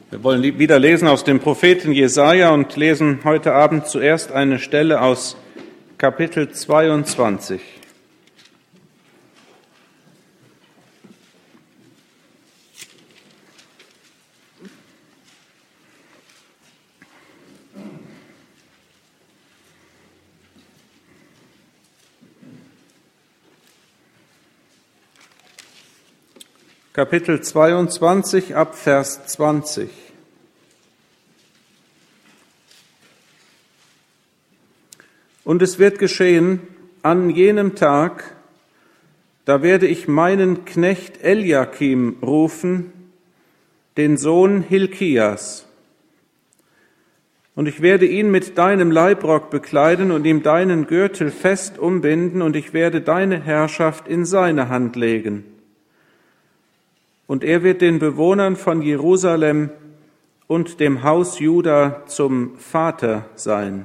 Wir wollen wieder lesen aus dem Propheten Jesaja und lesen heute Abend zuerst eine Stelle aus Kapitel 22. Kapitel 22 ab Vers 20. Und es wird geschehen, an jenem Tag, da werde ich meinen Knecht Eliakim rufen, den Sohn Hilkias. Und ich werde ihn mit deinem Leibrock bekleiden und ihm deinen Gürtel fest umbinden, und ich werde deine Herrschaft in seine Hand legen. Und er wird den Bewohnern von Jerusalem und dem Haus Juda zum Vater sein.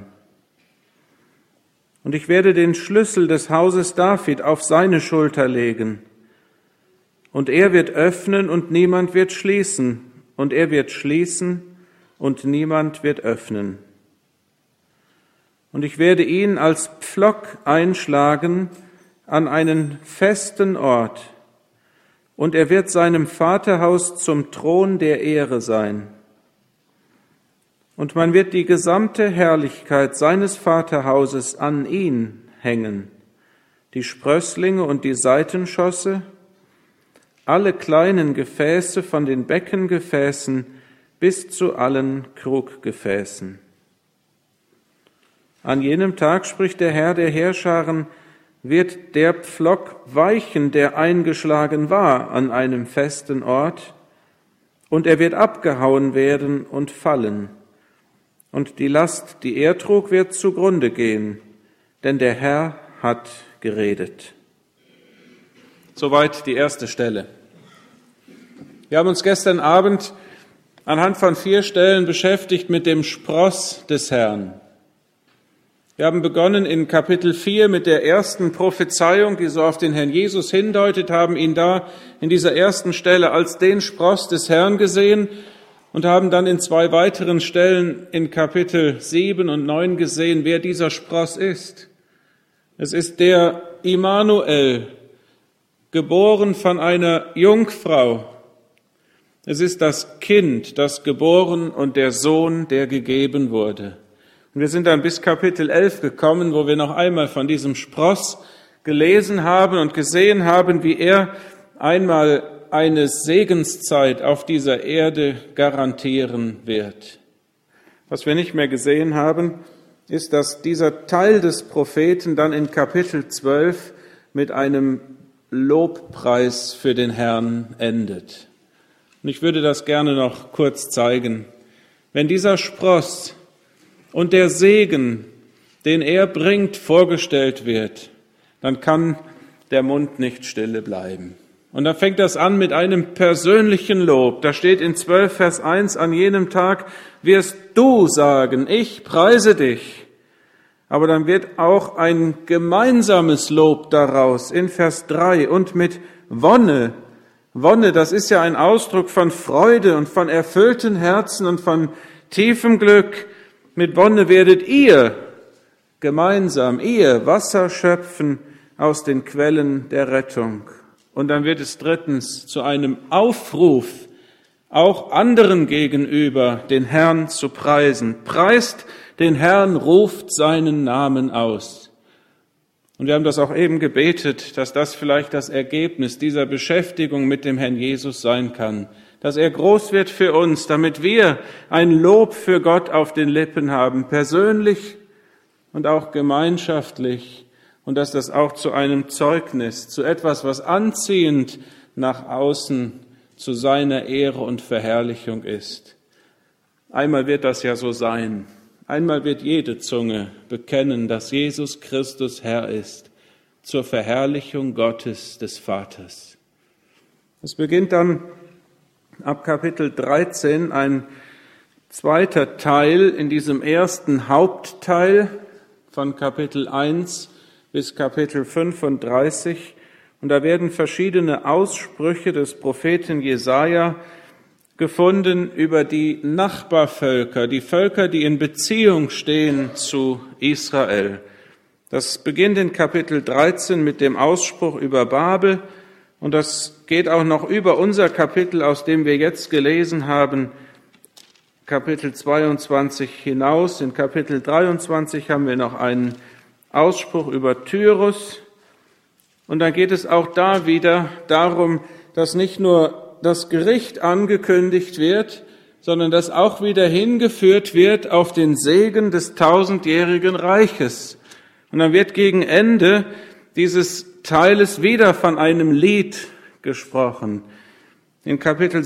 Und ich werde den Schlüssel des Hauses David auf seine Schulter legen. Und er wird öffnen und niemand wird schließen. Und er wird schließen und niemand wird öffnen. Und ich werde ihn als Pflock einschlagen an einen festen Ort. Und er wird seinem Vaterhaus zum Thron der Ehre sein. Und man wird die gesamte Herrlichkeit seines Vaterhauses an ihn hängen, die Sprösslinge und die Seitenschosse, alle kleinen Gefäße von den Beckengefäßen bis zu allen Kruggefäßen. An jenem Tag, spricht der Herr der Heerscharen, wird der Pflock weichen, der eingeschlagen war an einem festen Ort, und er wird abgehauen werden und fallen. Und die Last, die er trug, wird zugrunde gehen, denn der Herr hat geredet. Soweit die erste Stelle. Wir haben uns gestern Abend anhand von 4 Stellen beschäftigt mit dem Spross des Herrn. Wir haben begonnen in Kapitel 4 mit der ersten Prophezeiung, die so auf den Herrn Jesus hindeutet, haben ihn da in dieser ersten Stelle als den Spross des Herrn gesehen und haben dann in 2 weiteren Stellen in Kapitel 7 und 9 gesehen, wer dieser Spross ist. Es ist der Immanuel, geboren von einer Jungfrau. Es ist das Kind, das geboren und der Sohn, der gegeben wurde. Und wir sind dann bis Kapitel 11 gekommen, wo wir noch einmal von diesem Spross gelesen haben und gesehen haben, wie er einmal eine Segenszeit auf dieser Erde garantieren wird. Was wir nicht mehr gesehen haben, ist, dass dieser Teil des Propheten dann in Kapitel 12 mit einem Lobpreis für den Herrn endet. Und ich würde das gerne noch kurz zeigen. Wenn dieser Spross und der Segen, den er bringt, vorgestellt wird, dann kann der Mund nicht stille bleiben. Und dann fängt das an mit einem persönlichen Lob. Da steht in 12 Vers 1, an jenem Tag wirst du sagen, ich preise dich. Aber dann wird auch ein gemeinsames Lob daraus in Vers 3 und mit Wonne. Wonne, das ist ja ein Ausdruck von Freude und von erfüllten Herzen und von tiefem Glück. Mit Wonne werdet ihr gemeinsam, ihr Wasser schöpfen aus den Quellen der Rettung. Und dann wird es drittens zu einem Aufruf, auch anderen gegenüber den Herrn zu preisen. Preist den Herrn, ruft seinen Namen aus. Und wir haben das auch eben gebetet, dass das vielleicht das Ergebnis dieser Beschäftigung mit dem Herrn Jesus sein kann. Dass er groß wird für uns, damit wir ein Lob für Gott auf den Lippen haben, persönlich und auch gemeinschaftlich, und dass das auch zu einem Zeugnis, zu etwas, was anziehend nach außen zu seiner Ehre und Verherrlichung ist. Einmal wird das ja so sein. Einmal wird jede Zunge bekennen, dass Jesus Christus Herr ist, zur Verherrlichung Gottes des Vaters. Es beginnt dann ab Kapitel 13 ein zweiter Teil in diesem ersten Hauptteil von Kapitel 1 bis Kapitel 35. Und da werden verschiedene Aussprüche des Propheten Jesaja gefunden über die Nachbarvölker, die Völker, die in Beziehung stehen zu Israel. Das beginnt in Kapitel 13 mit dem Ausspruch über Babel und das geht auch noch über unser Kapitel, aus dem wir jetzt gelesen haben, Kapitel 22 hinaus. In Kapitel 23 haben wir noch einen Ausspruch über Tyrus. Und dann geht es auch da wieder darum, dass nicht nur das Gericht angekündigt wird, sondern dass auch wieder hingeführt wird auf den Segen des tausendjährigen Reiches. Und dann wird gegen Ende dieses Teiles wieder von einem Lied gesprochen. In Kapitel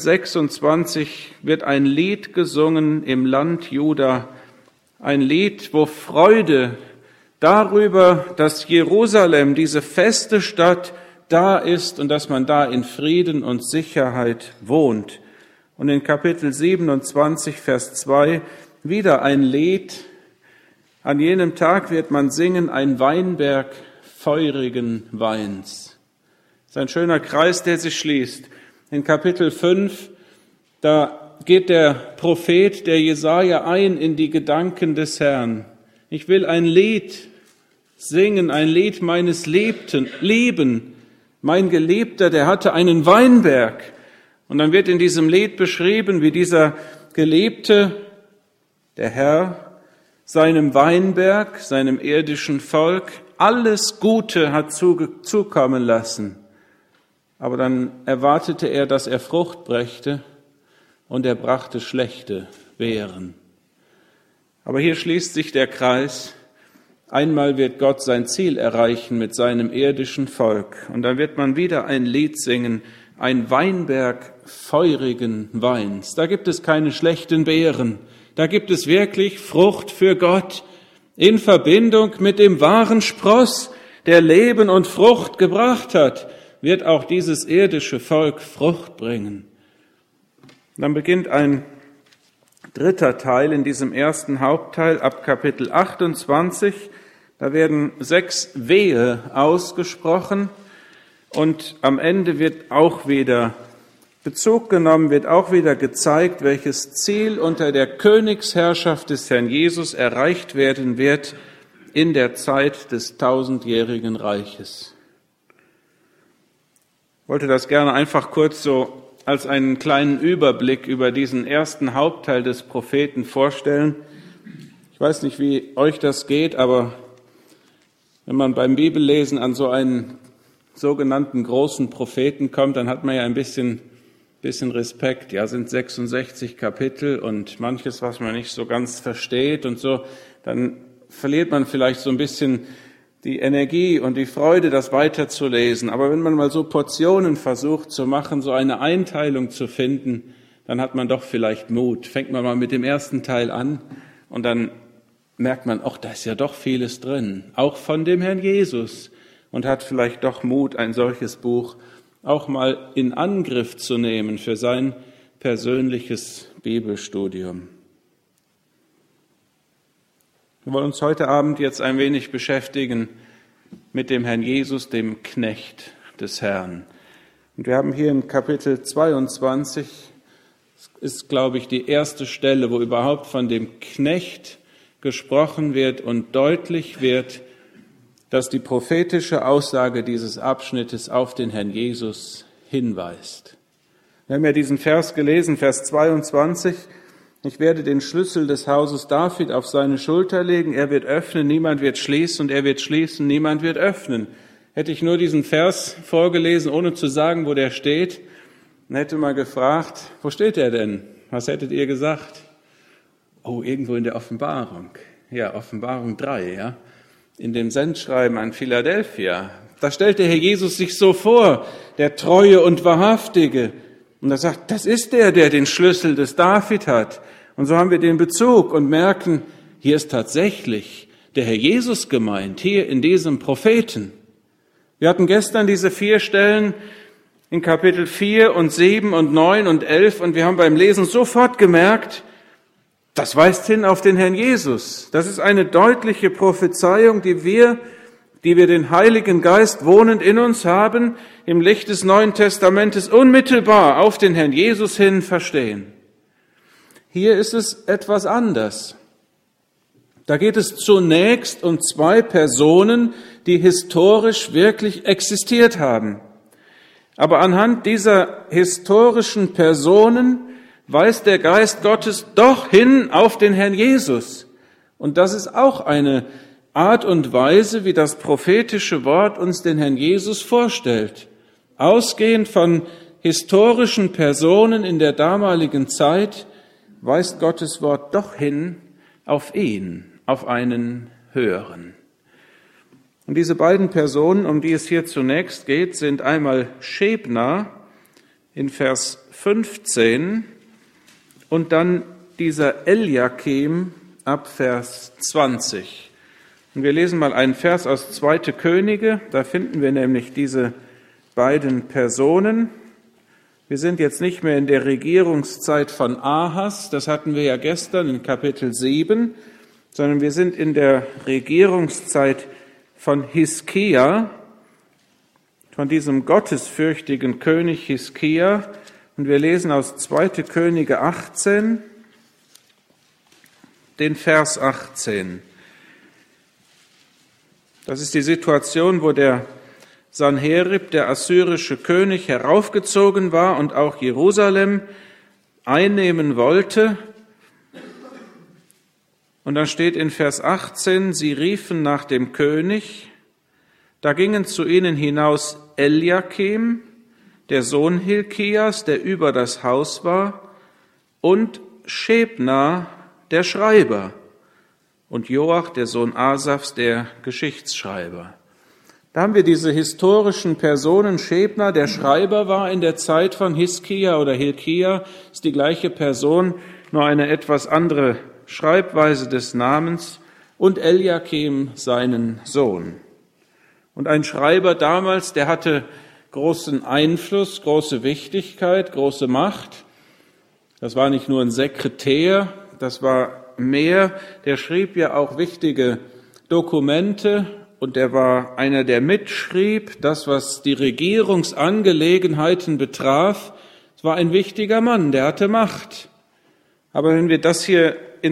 26 wird ein Lied gesungen im Land Juda, ein Lied, wo Freude darüber, dass Jerusalem, diese feste Stadt, da ist und dass man da in Frieden und Sicherheit wohnt. Und in Kapitel 27, Vers 2 wieder ein Lied. An jenem Tag wird man singen, ein Weinberg feurigen Weins. Das ist ein schöner Kreis, der sich schließt. In Kapitel 5, da geht der Prophet, der Jesaja, ein in die Gedanken des Herrn. Ich will ein Lied singen, ein Lied meines Leben. Mein Geliebter, der hatte einen Weinberg. Und dann wird in diesem Lied beschrieben, wie dieser Geliebte, der Herr, seinem Weinberg, seinem irdischen Volk, alles Gute hat zukommen lassen. Aber dann erwartete er, dass er Frucht brächte, und er brachte schlechte Beeren. Aber hier schließt sich der Kreis. Einmal wird Gott sein Ziel erreichen mit seinem irdischen Volk. Und dann wird man wieder ein Lied singen, ein Weinberg feurigen Weins. Da gibt es keine schlechten Beeren. Da gibt es wirklich Frucht für Gott in Verbindung mit dem wahren Spross, der Leben und Frucht gebracht hat, wird auch dieses irdische Volk Frucht bringen. Dann beginnt ein dritter Teil in diesem ersten Hauptteil ab Kapitel 28. Da werden 6 Wehe ausgesprochen und am Ende wird auch wieder Bezug genommen, wird auch wieder gezeigt, welches Ziel unter der Königsherrschaft des Herrn Jesus erreicht werden wird in der Zeit des tausendjährigen Reiches. Ich wollte das gerne einfach kurz so als einen kleinen Überblick über diesen ersten Hauptteil des Propheten vorstellen. Ich weiß nicht, wie euch das geht, aber wenn man beim Bibellesen an so einen sogenannten großen Propheten kommt, dann hat man ja ein bisschen Respekt. Ja, sind 66 Kapitel und manches, was man nicht so ganz versteht und so, dann verliert man vielleicht so ein bisschen die Energie und die Freude, das weiterzulesen. Aber wenn man mal so Portionen versucht zu machen, so eine Einteilung zu finden, dann hat man doch vielleicht Mut. Fängt man mal mit dem ersten Teil an und dann merkt man, ach, da ist ja doch vieles drin, auch von dem Herrn Jesus, und hat vielleicht doch Mut, ein solches Buch auch mal in Angriff zu nehmen für sein persönliches Bibelstudium. Wir wollen uns heute Abend jetzt ein wenig beschäftigen mit dem Herrn Jesus, dem Knecht des Herrn. Und wir haben hier in Kapitel 22, das ist, glaube ich, die erste Stelle, wo überhaupt von dem Knecht gesprochen wird und deutlich wird, dass die prophetische Aussage dieses Abschnittes auf den Herrn Jesus hinweist. Wir haben ja diesen Vers gelesen, Vers 22, ich werde den Schlüssel des Hauses David auf seine Schulter legen, er wird öffnen, niemand wird schließen, und er wird schließen, niemand wird öffnen. Hätte ich nur diesen Vers vorgelesen, ohne zu sagen, wo der steht, dann hätte man gefragt, wo steht er denn? Was hättet ihr gesagt? Oh, irgendwo in der Offenbarung. Ja, Offenbarung 3, ja. In dem Sendschreiben an Philadelphia. Da stellt der Herr Jesus sich so vor, der Treue und Wahrhaftige. Und er sagt, das ist der den Schlüssel des David hat. Und so haben wir den Bezug und merken, hier ist tatsächlich der Herr Jesus gemeint, hier in diesem Propheten. Wir hatten gestern diese 4 Stellen in Kapitel 4 und 7 und 9 und 11 und wir haben beim Lesen sofort gemerkt, das weist hin auf den Herrn Jesus. Das ist eine deutliche Prophezeiung, die wir die wir den Heiligen Geist wohnend in uns haben, im Licht des Neuen Testamentes unmittelbar auf den Herrn Jesus hin verstehen. Hier ist es etwas anders. Da geht es zunächst um zwei Personen, die historisch wirklich existiert haben. Aber anhand dieser historischen Personen weist der Geist Gottes doch hin auf den Herrn Jesus. Und das ist auch eine Art und Weise, wie das prophetische Wort uns den Herrn Jesus vorstellt. Ausgehend von historischen Personen in der damaligen Zeit weist Gottes Wort doch hin auf ihn, auf einen Höheren. Und diese beiden Personen, um die es hier zunächst geht, sind einmal Schebna in Vers 15 und dann dieser Eliakim ab Vers 20. Und wir lesen mal einen Vers aus 2. Könige, da finden wir nämlich diese beiden Personen. Wir sind jetzt nicht mehr in der Regierungszeit von Ahas, das hatten wir ja gestern in Kapitel 7, sondern wir sind in der Regierungszeit von Hiskia, von diesem gottesfürchtigen König Hiskia. Und wir lesen aus 2. Könige 18, den Vers 18. Das ist die Situation, wo der Sanherib, der assyrische König, heraufgezogen war und auch Jerusalem einnehmen wollte. Und dann steht in Vers 18, sie riefen nach dem König, da gingen zu ihnen hinaus Eliakim, der Sohn Hilkias, der über das Haus war, und Schebna, der Schreiber, und Joach, der Sohn Asafs, der Geschichtsschreiber. Da haben wir diese historischen Personen. Schebna, der Schreiber war in der Zeit von Hiskia oder Hilkia, ist die gleiche Person, nur eine etwas andere Schreibweise des Namens, und Eliakim, seinen Sohn. Und ein Schreiber damals, der hatte großen Einfluss, große Wichtigkeit, große Macht. Das war nicht nur ein Sekretär, das war mehr, der schrieb ja auch wichtige Dokumente und er war einer, der mitschrieb, das, was die Regierungsangelegenheiten betraf. Es war ein wichtiger Mann, der hatte Macht. Aber wenn wir das hier in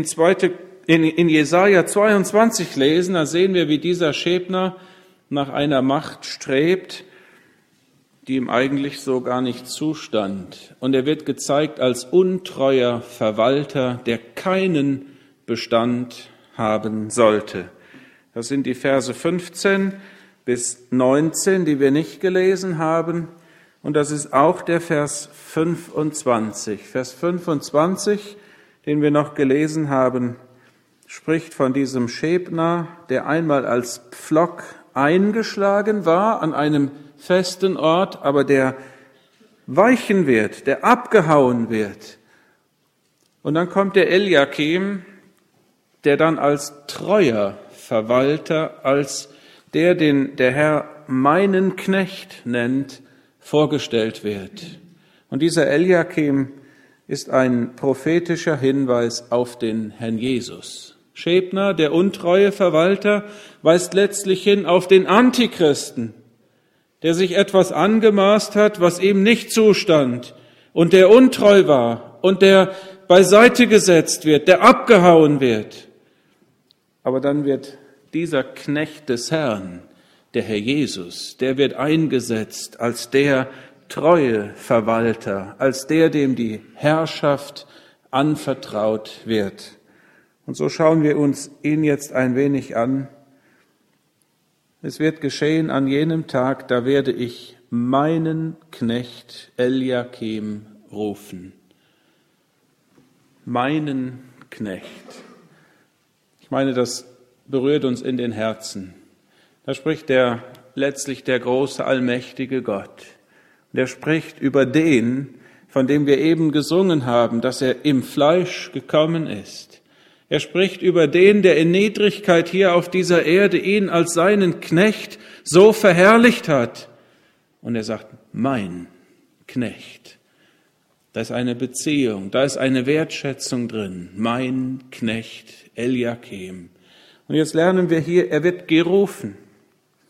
Jesaja 22 lesen, da sehen wir, wie dieser Schebna nach einer Macht strebt, die ihm eigentlich so gar nicht zustand. Und er wird gezeigt als untreuer Verwalter, der keinen Bestand haben sollte. Das sind die Verse 15 bis 19, die wir nicht gelesen haben. Und das ist auch der Vers 25. Vers 25, den wir noch gelesen haben, spricht von diesem Schebna, der einmal als Pflock eingeschlagen war an einem festen Ort, aber der weichen wird, der abgehauen wird. Und dann kommt der Eliakim, der dann als treuer Verwalter, als der, den der Herr meinen Knecht nennt, vorgestellt wird. Und dieser Eliakim ist ein prophetischer Hinweis auf den Herrn Jesus. Schebna, der untreue Verwalter, weist letztlich hin auf den Antichristen, der sich etwas angemaßt hat, was ihm nicht zustand und der untreu war und der beiseite gesetzt wird, der abgehauen wird. Aber dann wird dieser Knecht des Herrn, der Herr Jesus, der wird eingesetzt als der treue Verwalter, als der, dem die Herrschaft anvertraut wird. Und so schauen wir uns ihn jetzt ein wenig an. Es wird geschehen an jenem Tag, da werde ich meinen Knecht Eliakim rufen. Meinen Knecht. Ich meine, das berührt uns in den Herzen. Da spricht letztlich der große, allmächtige Gott. Der spricht über den, von dem wir eben gesungen haben, dass er im Fleisch gekommen ist. Er spricht über den, der in Niedrigkeit hier auf dieser Erde ihn als seinen Knecht so verherrlicht hat. Und er sagt, mein Knecht. Da ist eine Beziehung, da ist eine Wertschätzung drin. Mein Knecht Eliakim. Und jetzt lernen wir hier, er wird gerufen.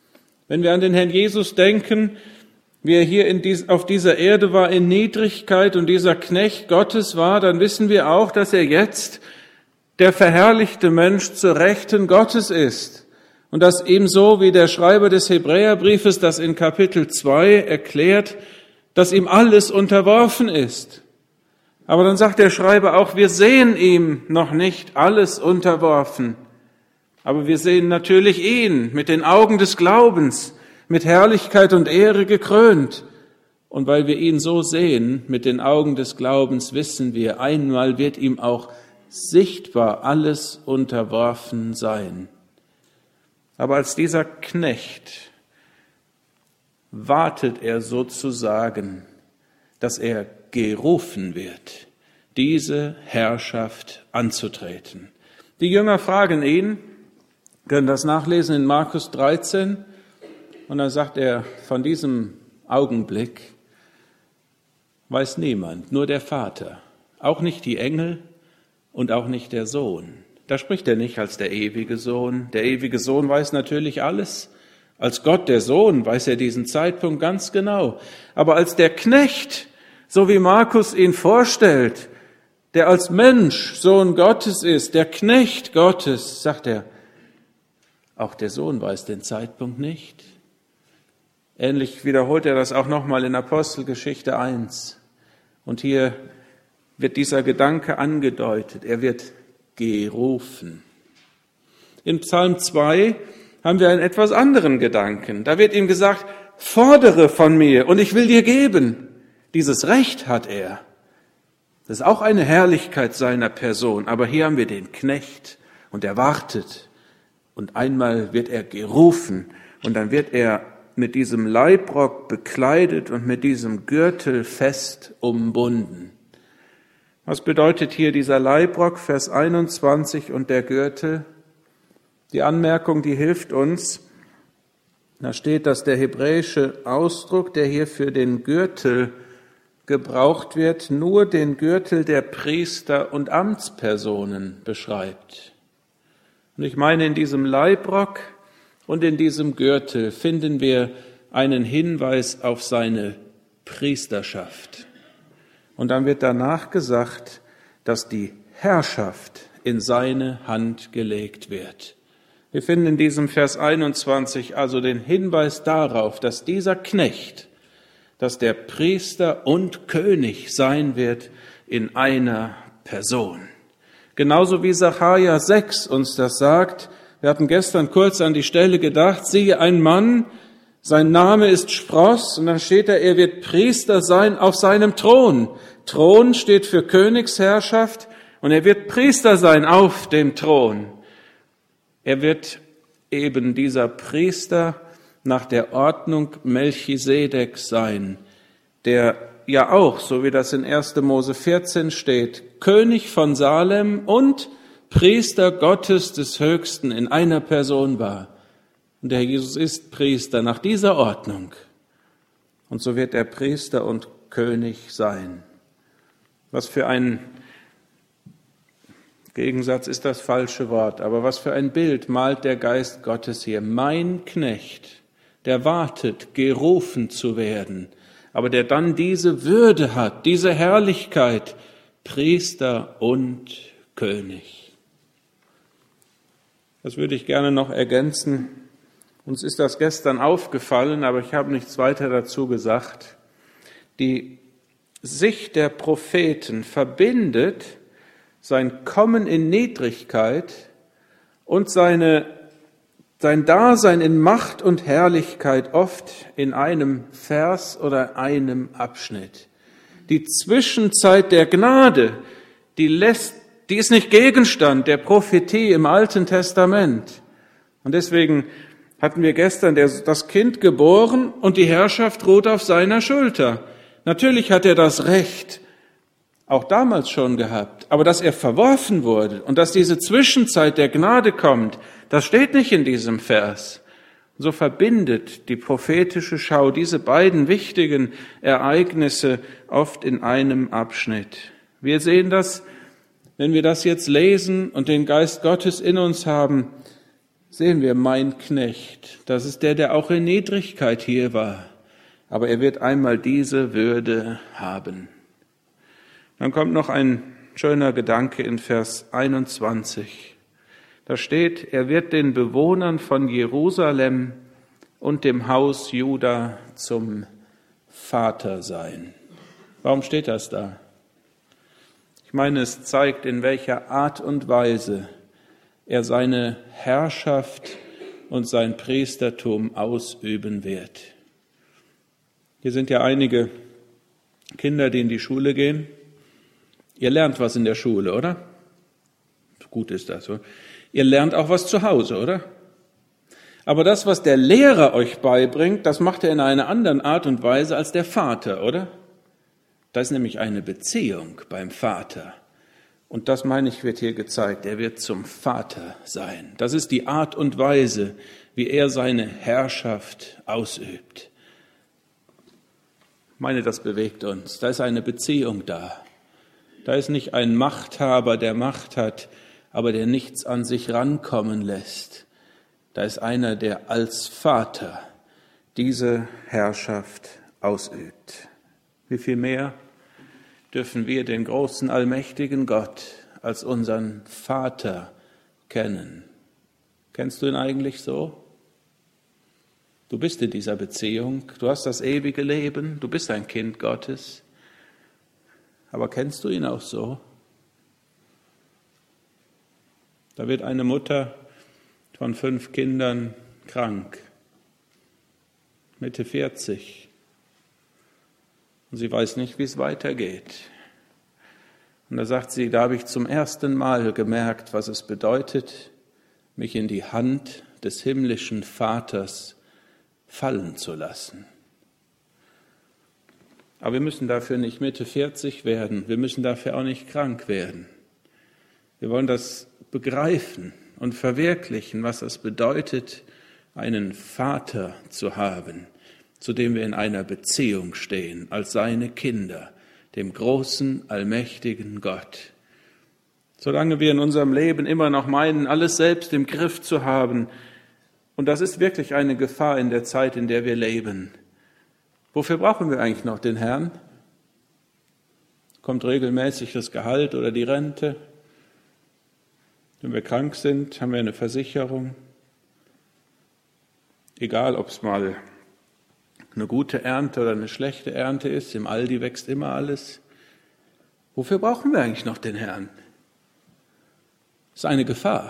Wenn wir an den Herrn Jesus denken, wie er hier auf dieser Erde war in Niedrigkeit und dieser Knecht Gottes war, dann wissen wir auch, dass er jetzt der verherrlichte Mensch zur Rechten Gottes ist. Und dass ebenso wie der Schreiber des Hebräerbriefes das in Kapitel 2 erklärt, dass ihm alles unterworfen ist. Aber dann sagt der Schreiber auch, wir sehen ihm noch nicht alles unterworfen. Aber wir sehen natürlich ihn mit den Augen des Glaubens, mit Herrlichkeit und Ehre gekrönt. Und weil wir ihn so sehen, mit den Augen des Glaubens, wissen wir, einmal wird ihm auch sichtbar alles unterworfen sein. Aber als dieser Knecht wartet er sozusagen, dass er gerufen wird, diese Herrschaft anzutreten. Die Jünger fragen ihn, können das nachlesen in Markus 13, und dann sagt er, von diesem Augenblick weiß niemand, nur der Vater, auch nicht die Engel und auch nicht der Sohn. Da spricht er nicht als der ewige Sohn. Der ewige Sohn weiß natürlich alles. Als Gott, der Sohn, weiß er diesen Zeitpunkt ganz genau. Aber als der Knecht, so wie Markus ihn vorstellt, der als Mensch Sohn Gottes ist, der Knecht Gottes, sagt er, auch der Sohn weiß den Zeitpunkt nicht. Ähnlich wiederholt er das auch nochmal in Apostelgeschichte 1. Und hier wird dieser Gedanke angedeutet. Er wird gerufen. In Psalm 2 haben wir einen etwas anderen Gedanken. Da wird ihm gesagt, fordere von mir und ich will dir geben. Dieses Recht hat er. Das ist auch eine Herrlichkeit seiner Person. Aber hier haben wir den Knecht und er wartet. Und einmal wird er gerufen und dann wird er mit diesem Leibrock bekleidet und mit diesem Gürtel fest umbunden. Was bedeutet hier dieser Leibrock, Vers 21 und der Gürtel? Die Anmerkung, die hilft uns. Da steht, dass der hebräische Ausdruck, der hier für den Gürtel gebraucht wird, nur den Gürtel der Priester und Amtspersonen beschreibt. Und ich meine, in diesem Leibrock und in diesem Gürtel finden wir einen Hinweis auf seine Priesterschaft. Und dann wird danach gesagt, dass die Herrschaft in seine Hand gelegt wird. Wir finden in diesem Vers 21 also den Hinweis darauf, dass dieser Knecht, dass der Priester und König sein wird in einer Person. Genauso wie Sacharja 6 uns das sagt. Wir hatten gestern kurz an die Stelle gedacht, siehe ein Mann, sein Name ist Spross, und dann steht er wird Priester sein auf seinem Thron. Thron steht für Königsherrschaft und er wird Priester sein auf dem Thron. Er wird eben dieser Priester nach der Ordnung Melchisedeks sein, der ja auch, so wie das in 1. Mose 14 steht, König von Salem und Priester Gottes des Höchsten in einer Person war. Und der Herr Jesus ist Priester nach dieser Ordnung. Und so wird er Priester und König sein. Was für ein Gegensatz ist das falsche Wort, aber was für ein Bild malt der Geist Gottes hier. Mein Knecht, der wartet, gerufen zu werden, aber der dann diese Würde hat, diese Herrlichkeit, Priester und König. Das würde ich gerne noch ergänzen. Uns ist das gestern aufgefallen, aber ich habe nichts weiter dazu gesagt. Die Sicht der Propheten verbindet sein Kommen in Niedrigkeit und sein Dasein in Macht und Herrlichkeit oft in einem Vers oder einem Abschnitt. Die Zwischenzeit der Gnade, die ist nicht Gegenstand der Prophetie im Alten Testament. Und deswegen hatten wir gestern das Kind geboren und die Herrschaft ruht auf seiner Schulter. Natürlich hat er das Recht, auch damals schon gehabt, aber dass er verworfen wurde und dass diese Zwischenzeit der Gnade kommt, das steht nicht in diesem Vers. So verbindet die prophetische Schau diese beiden wichtigen Ereignisse oft in einem Abschnitt. Wir sehen das, wenn wir das jetzt lesen und den Geist Gottes in uns haben, sehen wir, mein Knecht, das ist der auch in Niedrigkeit hier war, aber er wird einmal diese Würde haben. Dann kommt noch ein schöner Gedanke in Vers 21. Da steht, er wird den Bewohnern von Jerusalem und dem Haus Juda zum Vater sein. Warum steht das da? Ich meine, es zeigt, in welcher Art und Weise er seine Herrschaft und sein Priestertum ausüben wird. Hier sind ja einige Kinder, die in die Schule gehen. Ihr lernt was in der Schule, oder? Gut ist das, oder? Ihr lernt auch was zu Hause, oder? Aber das, was der Lehrer euch beibringt, das macht er in einer anderen Art und Weise als der Vater, oder? Da ist nämlich eine Beziehung beim Vater. Und das, meine ich, wird hier gezeigt. Er wird zum Vater sein. Das ist die Art und Weise, wie er seine Herrschaft ausübt. Ich meine, das bewegt uns. Da ist eine Beziehung da. Da ist nicht ein Machthaber, der Macht hat, aber der nichts an sich rankommen lässt. Da ist einer, der als Vater diese Herrschaft ausübt. Wie viel mehr dürfen wir den großen, allmächtigen Gott als unseren Vater kennen? Kennst du ihn eigentlich so? Du bist in dieser Beziehung, du hast das ewige Leben, du bist ein Kind Gottes. Aber kennst du ihn auch so? Da wird eine Mutter von 5 Kindern krank, Mitte 40. Und sie weiß nicht, wie es weitergeht. Und da sagt sie, da habe ich zum ersten Mal gemerkt, was es bedeutet, mich in die Hand des himmlischen Vaters fallen zu lassen. Aber wir müssen dafür nicht Mitte 40 werden, wir müssen dafür auch nicht krank werden. Wir wollen das begreifen und verwirklichen, was es bedeutet, einen Vater zu haben, zu dem wir in einer Beziehung stehen, als seine Kinder, dem großen, allmächtigen Gott. Solange wir in unserem Leben immer noch meinen, alles selbst im Griff zu haben, und das ist wirklich eine Gefahr in der Zeit, in der wir leben. Wofür brauchen wir eigentlich noch den Herrn? Kommt regelmäßig das Gehalt oder die Rente? Wenn wir krank sind, haben wir eine Versicherung. Egal, ob es mal eine gute Ernte oder eine schlechte Ernte ist, im Aldi wächst immer alles. Wofür brauchen wir eigentlich noch den Herrn? Das ist eine Gefahr.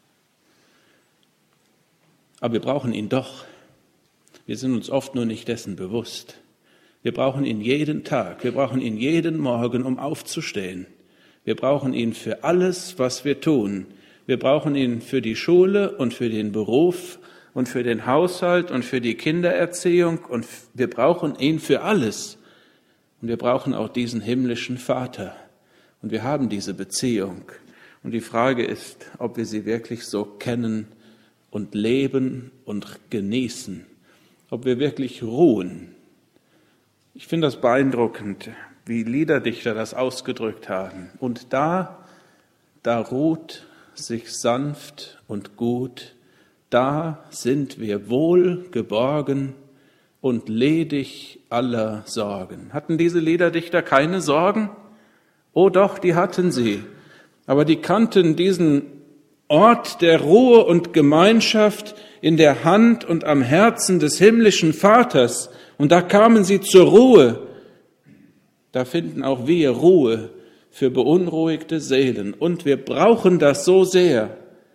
Aber wir brauchen ihn doch. Wir sind uns oft nur nicht dessen bewusst. Wir brauchen ihn jeden Tag, wir brauchen ihn jeden Morgen, um aufzustehen. Wir brauchen ihn für alles, was wir tun. Wir brauchen ihn für die Schule und für den Beruf und für den Haushalt und für die Kindererziehung und wir brauchen ihn für alles. Und wir brauchen auch diesen himmlischen Vater. Und wir haben diese Beziehung. Und die Frage ist, ob wir sie wirklich so kennen und leben und genießen. Ob wir wirklich ruhen. Ich finde das beeindruckend, wie Liederdichter das ausgedrückt haben. Und da ruht sich sanft und gut, da sind wir wohl geborgen und ledig aller Sorgen. Hatten diese Liederdichter keine Sorgen? Oh doch, die hatten sie. Aber die kannten diesen Ort der Ruhe und Gemeinschaft in der Hand und am Herzen des himmlischen Vaters. Und da kamen sie zur Ruhe. Da finden auch wir Ruhe für beunruhigte Seelen. Und wir brauchen das so sehr.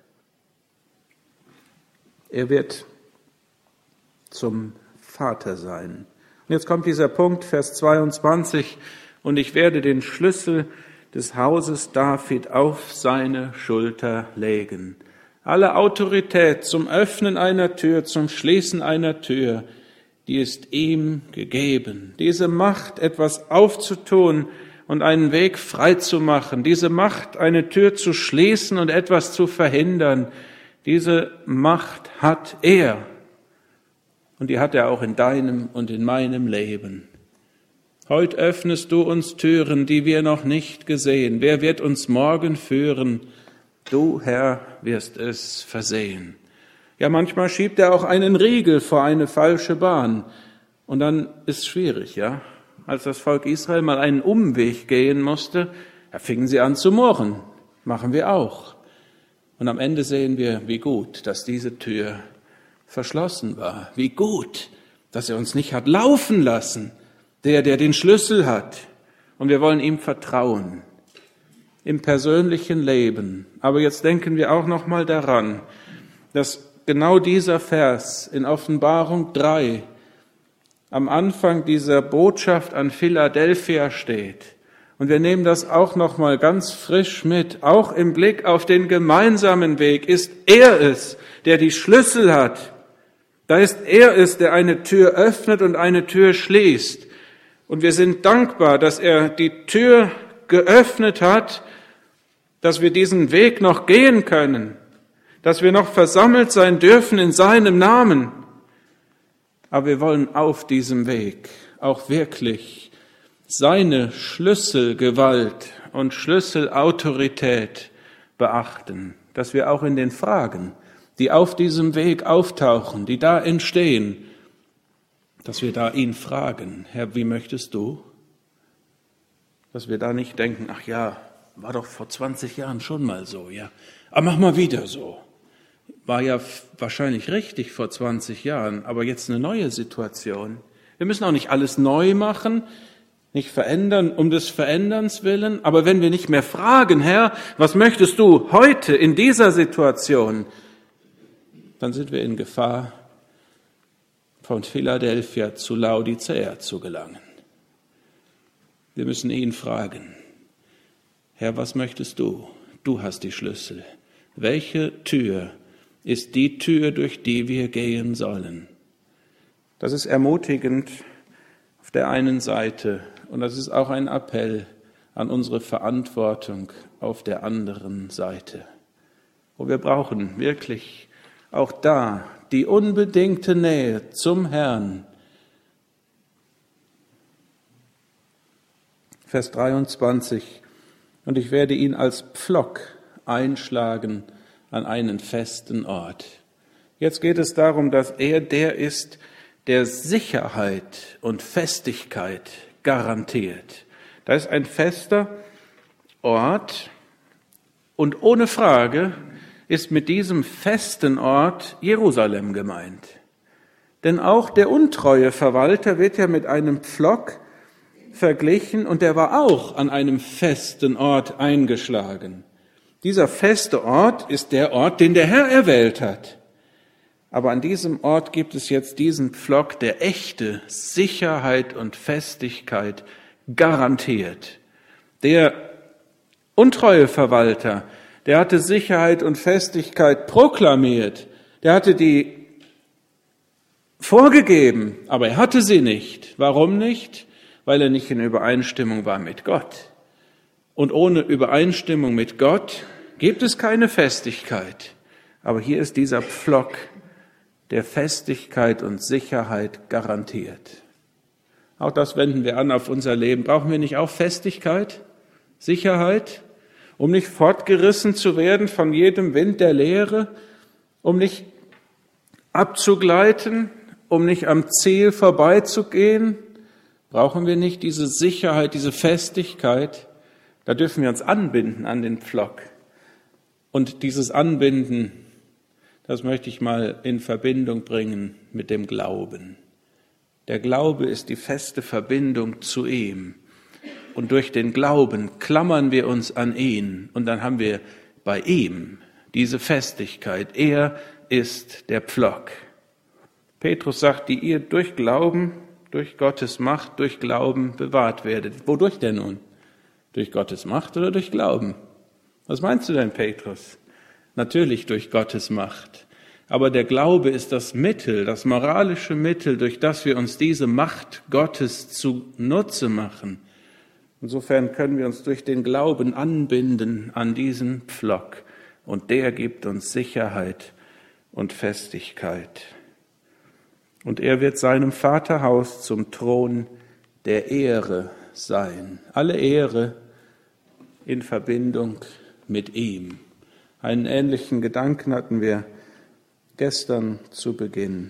Er wird zum Vater sein. Und jetzt kommt dieser Punkt, Vers 22. Und ich werde den Schlüssel des Hauses David auf seine Schulter legen. Alle Autorität zum Öffnen einer Tür, zum Schließen einer Tür, die ist ihm gegeben. Diese Macht, etwas aufzutun und einen Weg frei zu machen, diese Macht, eine Tür zu schließen und etwas zu verhindern, diese Macht hat er. Und die hat er auch in deinem und in meinem Leben. Heute öffnest du uns Türen, die wir noch nicht gesehen. Wer wird uns morgen führen? Du, Herr, wirst es versehen. Ja, manchmal schiebt er auch einen Riegel vor eine falsche Bahn. Und dann ist es schwierig, ja. Als das Volk Israel mal einen Umweg gehen musste, da fingen sie an zu murren. Machen wir auch. Und am Ende sehen wir, wie gut, dass diese Tür verschlossen war. Wie gut, dass er uns nicht hat laufen lassen, der den Schlüssel hat. Und wir wollen ihm vertrauen im persönlichen Leben. Aber jetzt denken wir auch noch mal daran, dass genau dieser Vers in Offenbarung 3 am Anfang dieser Botschaft an Philadelphia steht. Und wir nehmen das auch noch mal ganz frisch mit. Auch im Blick auf den gemeinsamen Weg ist er es, der die Schlüssel hat. Da ist er es, der eine Tür öffnet und eine Tür schließt. Und wir sind dankbar, dass er die Tür geöffnet hat, dass wir diesen Weg noch gehen können, dass wir noch versammelt sein dürfen in seinem Namen. Aber wir wollen auf diesem Weg auch wirklich seine Schlüsselgewalt und Schlüsselautorität beachten, dass wir auch in den Fragen, die auf diesem Weg auftauchen, die da entstehen, dass wir da ihn fragen, Herr, wie möchtest du? Dass wir da nicht denken, ach ja, war doch vor 20 Jahren schon mal so, ja, aber mach mal wieder so. War ja wahrscheinlich richtig vor 20 Jahren, aber jetzt eine neue Situation. Wir müssen auch nicht alles neu machen, nicht verändern um des Veränderns willen, aber wenn wir nicht mehr fragen, Herr, was möchtest du heute in dieser Situation, dann sind wir in Gefahr, von Philadelphia zu Laodicea zu gelangen. Wir müssen ihn fragen, Herr, was möchtest du? Du hast die Schlüssel. Welche Tür ist die Tür, durch die wir gehen sollen? Das ist ermutigend auf der einen Seite und das ist auch ein Appell an unsere Verantwortung auf der anderen Seite. Und wir brauchen wirklich auch da die unbedingte Nähe zum Herrn. Vers 23. Und ich werde ihn als Pflock einschlagen an einen festen Ort. Jetzt geht es darum, dass er der ist, der Sicherheit und Festigkeit garantiert. Da ist ein fester Ort und ohne Frage ist mit diesem festen Ort Jerusalem gemeint. Denn auch der untreue Verwalter wird ja mit einem Pflock verglichen und der war auch an einem festen Ort eingeschlagen. Dieser feste Ort ist der Ort, den der Herr erwählt hat. Aber an diesem Ort gibt es jetzt diesen Pflock, der echte Sicherheit und Festigkeit garantiert. Der untreue Verwalter, der hatte Sicherheit und Festigkeit proklamiert. Der hatte die vorgegeben, aber er hatte sie nicht. Warum nicht? Weil er nicht in Übereinstimmung war mit Gott. Und ohne Übereinstimmung mit Gott gibt es keine Festigkeit. Aber hier ist dieser Pflock, der Festigkeit und Sicherheit garantiert. Auch das wenden wir an auf unser Leben. Brauchen wir nicht auch Festigkeit, Sicherheit, um nicht fortgerissen zu werden von jedem Wind der Lehre, um nicht abzugleiten, um nicht am Ziel vorbeizugehen? Brauchen wir nicht diese Sicherheit, diese Festigkeit? Da dürfen wir uns anbinden an den Pflock. Und dieses Anbinden, das möchte ich mal in Verbindung bringen mit dem Glauben. Der Glaube ist die feste Verbindung zu ihm. Und durch den Glauben klammern wir uns an ihn. Und dann haben wir bei ihm diese Festigkeit. Er ist der Pflock. Petrus sagt, die ihr durch Glauben, durch Gottes Macht, durch Glauben bewahrt werdet. Wodurch denn nun? Durch Gottes Macht oder durch Glauben? Was meinst du denn, Petrus? Natürlich durch Gottes Macht. Aber der Glaube ist das Mittel, das moralische Mittel, durch das wir uns diese Macht Gottes zunutze machen. Insofern können wir uns durch den Glauben anbinden an diesen Pflock. Und der gibt uns Sicherheit und Festigkeit. Und er wird seinem Vaterhaus zum Thron der Ehre sein. Alle Ehre in Verbindung mit ihm. Einen ähnlichen Gedanken hatten wir gestern zu Beginn.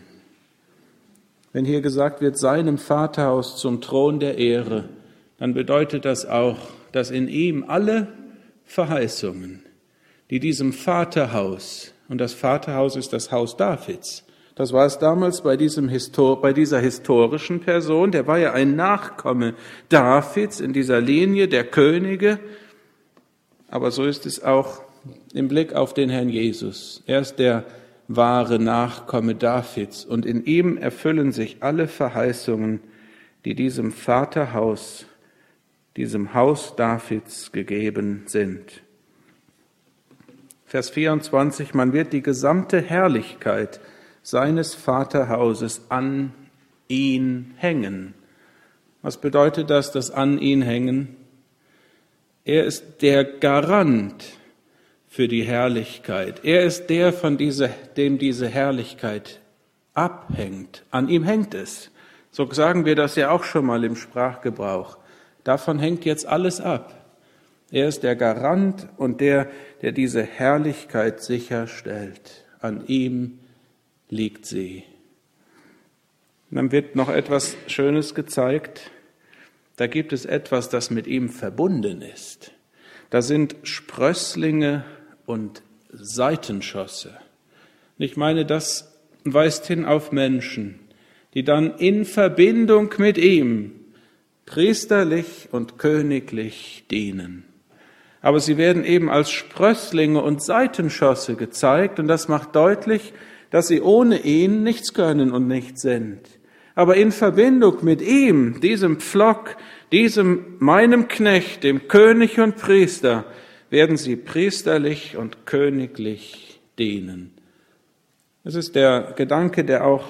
Wenn hier gesagt wird, seinem Vaterhaus zum Thron der Ehre, dann bedeutet das auch, dass in ihm alle Verheißungen, die diesem Vaterhaus, und das Vaterhaus ist das Haus Davids, das war es damals bei dieser historischen Person, der war ja ein Nachkomme Davids in dieser Linie der Könige, aber so ist es auch im Blick auf den Herrn Jesus. Er ist der wahre Nachkomme Davids und in ihm erfüllen sich alle Verheißungen, die diesem Vaterhaus, diesem Haus Davids gegeben sind. Vers 24, man wird die gesamte Herrlichkeit seines Vaterhauses an ihn hängen. Was bedeutet das an ihn hängen? Er ist der Garant für die Herrlichkeit. Er ist der, dem diese Herrlichkeit abhängt. An ihm hängt es. So sagen wir das ja auch schon mal im Sprachgebrauch. Davon hängt jetzt alles ab. Er ist der Garant und der diese Herrlichkeit sicherstellt. An ihm liegt sie. Und dann wird noch etwas Schönes gezeigt. Da gibt es etwas, das mit ihm verbunden ist. Da sind Sprösslinge und Seitenschosse. Ich meine, das weist hin auf Menschen, die dann in Verbindung mit ihm priesterlich und königlich dienen. Aber sie werden eben als Sprösslinge und Seitenschosse gezeigt und das macht deutlich, dass sie ohne ihn nichts können und nichts sind. Aber in Verbindung mit ihm, diesem Pflock, meinem Knecht, dem König und Priester, werden sie priesterlich und königlich dienen. Das ist der Gedanke, der auch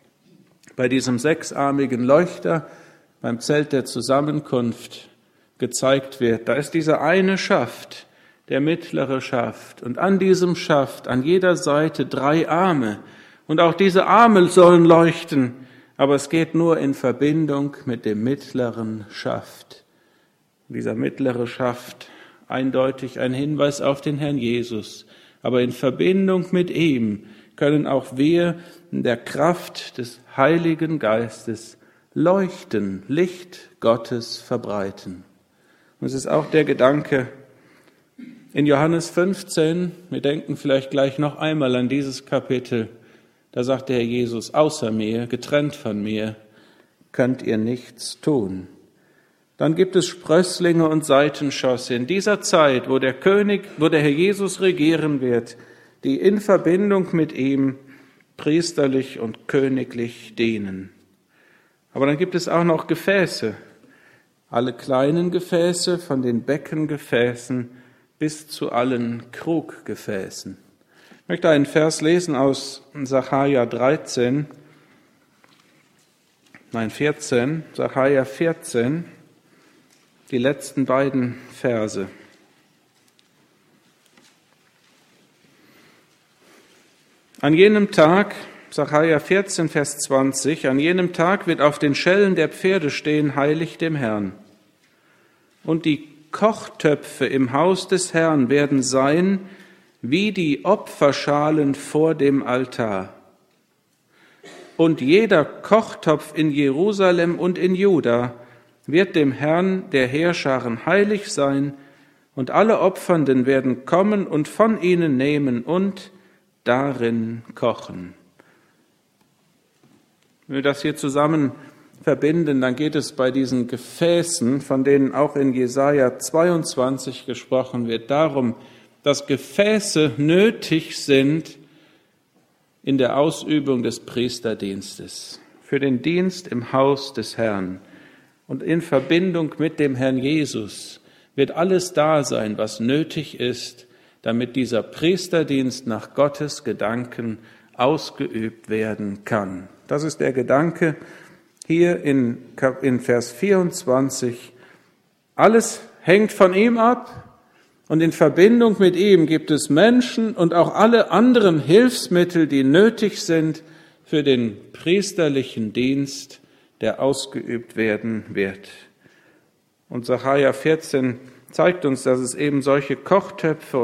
bei diesem sechsarmigen Leuchter beim Zelt der Zusammenkunft gezeigt wird. Da ist dieser eine Schaft, der mittlere Schaft. Und an diesem Schaft, an jeder Seite 3 Arme. Und auch diese Arme sollen leuchten. Aber es geht nur in Verbindung mit dem mittleren Schaft. Dieser mittlere Schaft, eindeutig ein Hinweis auf den Herrn Jesus. Aber in Verbindung mit ihm können auch wir in der Kraft des Heiligen Geistes leuchten, Licht Gottes verbreiten. Und es ist auch der Gedanke in Johannes 15, wir denken vielleicht gleich noch einmal an dieses Kapitel, da sagt der Herr Jesus, außer mir, getrennt von mir, könnt ihr nichts tun. Dann gibt es Sprösslinge und Seitenschosse in dieser Zeit, wo der Herr Jesus regieren wird, die in Verbindung mit ihm priesterlich und königlich dienen. Aber dann gibt es auch noch Gefäße, alle kleinen Gefäße, von den Beckengefäßen bis zu allen Kruggefäßen. Ich möchte einen Vers lesen aus Sacharja 14, Sacharja 14, die letzten beiden Verse. An jenem Tag, Sacharja 14, Vers 20, an jenem Tag wird auf den Schellen der Pferde stehen, heilig dem Herrn. Und die Kochtöpfe im Haus des Herrn werden sein wie die Opferschalen vor dem Altar. Und jeder Kochtopf in Jerusalem und in Juda wird dem Herrn der Heerscharen heilig sein, und alle Opfernden werden kommen und von ihnen nehmen und darin kochen. Wenn wir das hier zusammen verbinden, dann geht es bei diesen Gefäßen, von denen auch in Jesaja 22 gesprochen wird, darum, dass Gefäße nötig sind in der Ausübung des Priesterdienstes, für den Dienst im Haus des Herrn. Und in Verbindung mit dem Herrn Jesus wird alles da sein, was nötig ist, damit dieser Priesterdienst nach Gottes Gedanken ausgeübt werden kann. Das ist der Gedanke hier in Vers 24. Alles hängt von ihm ab und in Verbindung mit ihm gibt es Menschen und auch alle anderen Hilfsmittel, die nötig sind für den priesterlichen Dienst, der ausgeübt werden wird. Und Sacharja 14 zeigt uns, dass es eben solche Kochtöpfe und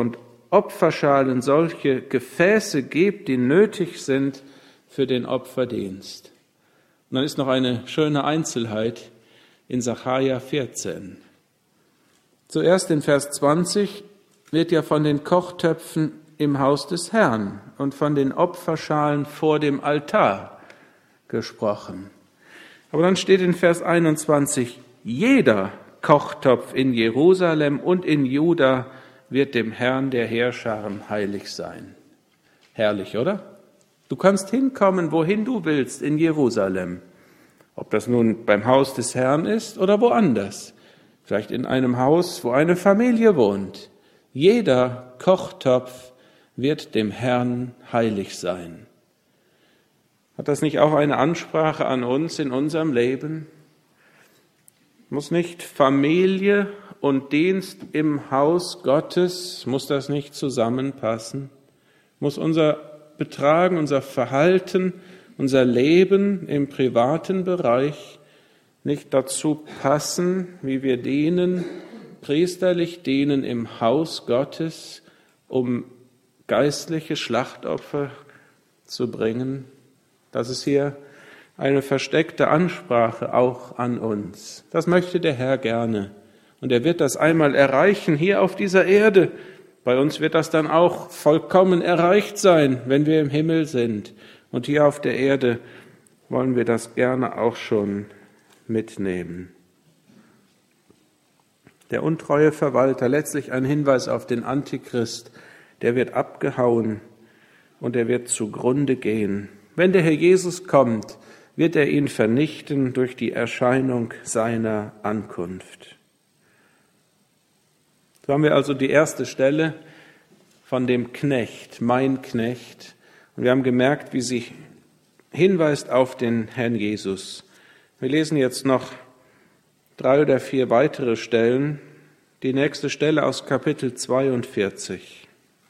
Opferschalen solche Gefäße gebt, die nötig sind für den Opferdienst. Und dann ist noch eine schöne Einzelheit in Sacharja 14. Zuerst in Vers 20 wird ja von den Kochtöpfen im Haus des Herrn und von den Opferschalen vor dem Altar gesprochen. Aber dann steht in Vers 21, jeder Kochtopf in Jerusalem und in Juda wird dem Herrn der Heerscharen heilig sein. Herrlich, oder? Du kannst hinkommen, wohin du willst in Jerusalem. Ob das nun beim Haus des Herrn ist oder woanders. Vielleicht in einem Haus, wo eine Familie wohnt. Jeder Kochtopf wird dem Herrn heilig sein. Hat das nicht auch eine Ansprache an uns in unserem Leben? Muss nicht Familie und Dienst im Haus Gottes, muss das nicht zusammenpassen? Muss unser Betragen, unser Verhalten, unser Leben im privaten Bereich nicht dazu passen, wie wir dienen, priesterlich dienen im Haus Gottes, um geistliche Schlachtopfer zu bringen? Das ist hier eine versteckte Ansprache auch an uns. Das möchte der Herr gerne. Und er wird das einmal erreichen hier auf dieser Erde. Bei uns wird das dann auch vollkommen erreicht sein, wenn wir im Himmel sind. Und hier auf der Erde wollen wir das gerne auch schon mitnehmen. Der untreue Verwalter, letztlich ein Hinweis auf den Antichrist, der wird abgehauen und er wird zugrunde gehen. Wenn der Herr Jesus kommt, wird er ihn vernichten durch die Erscheinung seiner Ankunft. So haben wir also die erste Stelle von dem Knecht, mein Knecht. Und wir haben gemerkt, wie sie hinweist auf den Herrn Jesus. Wir lesen jetzt noch 3 oder 4 weitere Stellen. Die nächste Stelle aus Kapitel 42.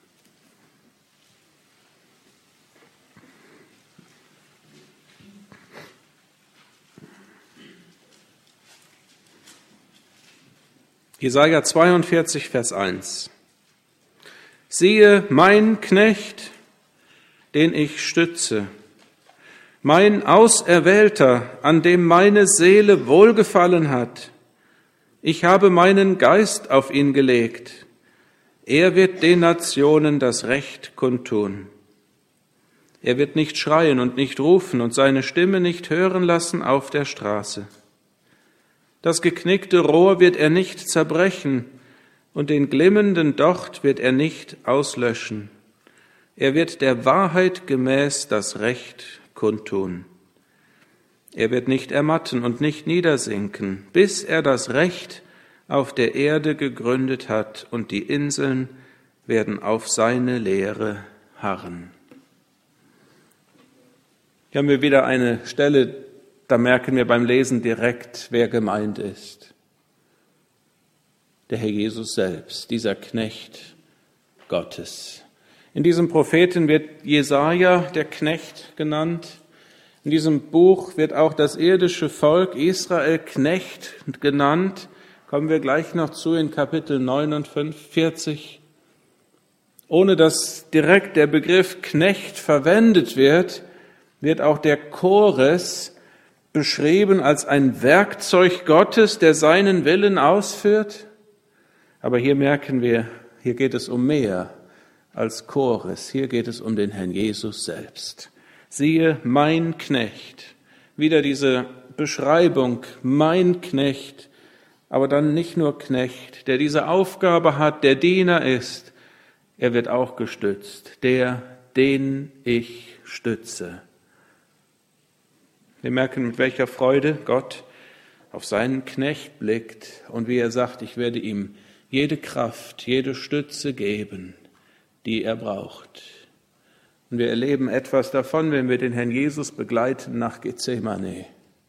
Jesaja 42, Vers 1. Siehe, mein Knecht, den ich stütze, mein Auserwählter, an dem meine Seele wohlgefallen hat. Ich habe meinen Geist auf ihn gelegt. Er wird den Nationen das Recht kundtun. Er wird nicht schreien und nicht rufen und seine Stimme nicht hören lassen auf der Straße. Das geknickte Rohr wird er nicht zerbrechen und den glimmenden Docht wird er nicht auslöschen. Er wird der Wahrheit gemäß das Recht kundtun. Er wird nicht ermatten und nicht niedersinken, bis er das Recht auf der Erde gegründet hat und die Inseln werden auf seine Lehre harren. Hier haben wir wieder eine Stelle, da merken wir beim Lesen direkt, wer gemeint ist. Der Herr Jesus selbst, dieser Knecht Gottes. In diesem Propheten wird Jesaja, der Knecht, genannt. In diesem Buch wird auch das irdische Volk Israel Knecht genannt. Kommen wir gleich noch zu in Kapitel 49. Ohne dass direkt der Begriff Knecht verwendet wird, wird auch der Chores beschrieben als ein Werkzeug Gottes, der seinen Willen ausführt. Aber hier merken wir, hier geht es um mehr als Chores. Hier geht es um den Herrn Jesus selbst. Siehe, mein Knecht. Wieder diese Beschreibung, mein Knecht, aber dann nicht nur Knecht, der diese Aufgabe hat, der Diener ist. Er wird auch gestützt, den ich stütze. Wir merken, mit welcher Freude Gott auf seinen Knecht blickt und wie er sagt, ich werde ihm jede Kraft, jede Stütze geben, die er braucht. Und wir erleben etwas davon, wenn wir den Herrn Jesus begleiten nach Gethsemane.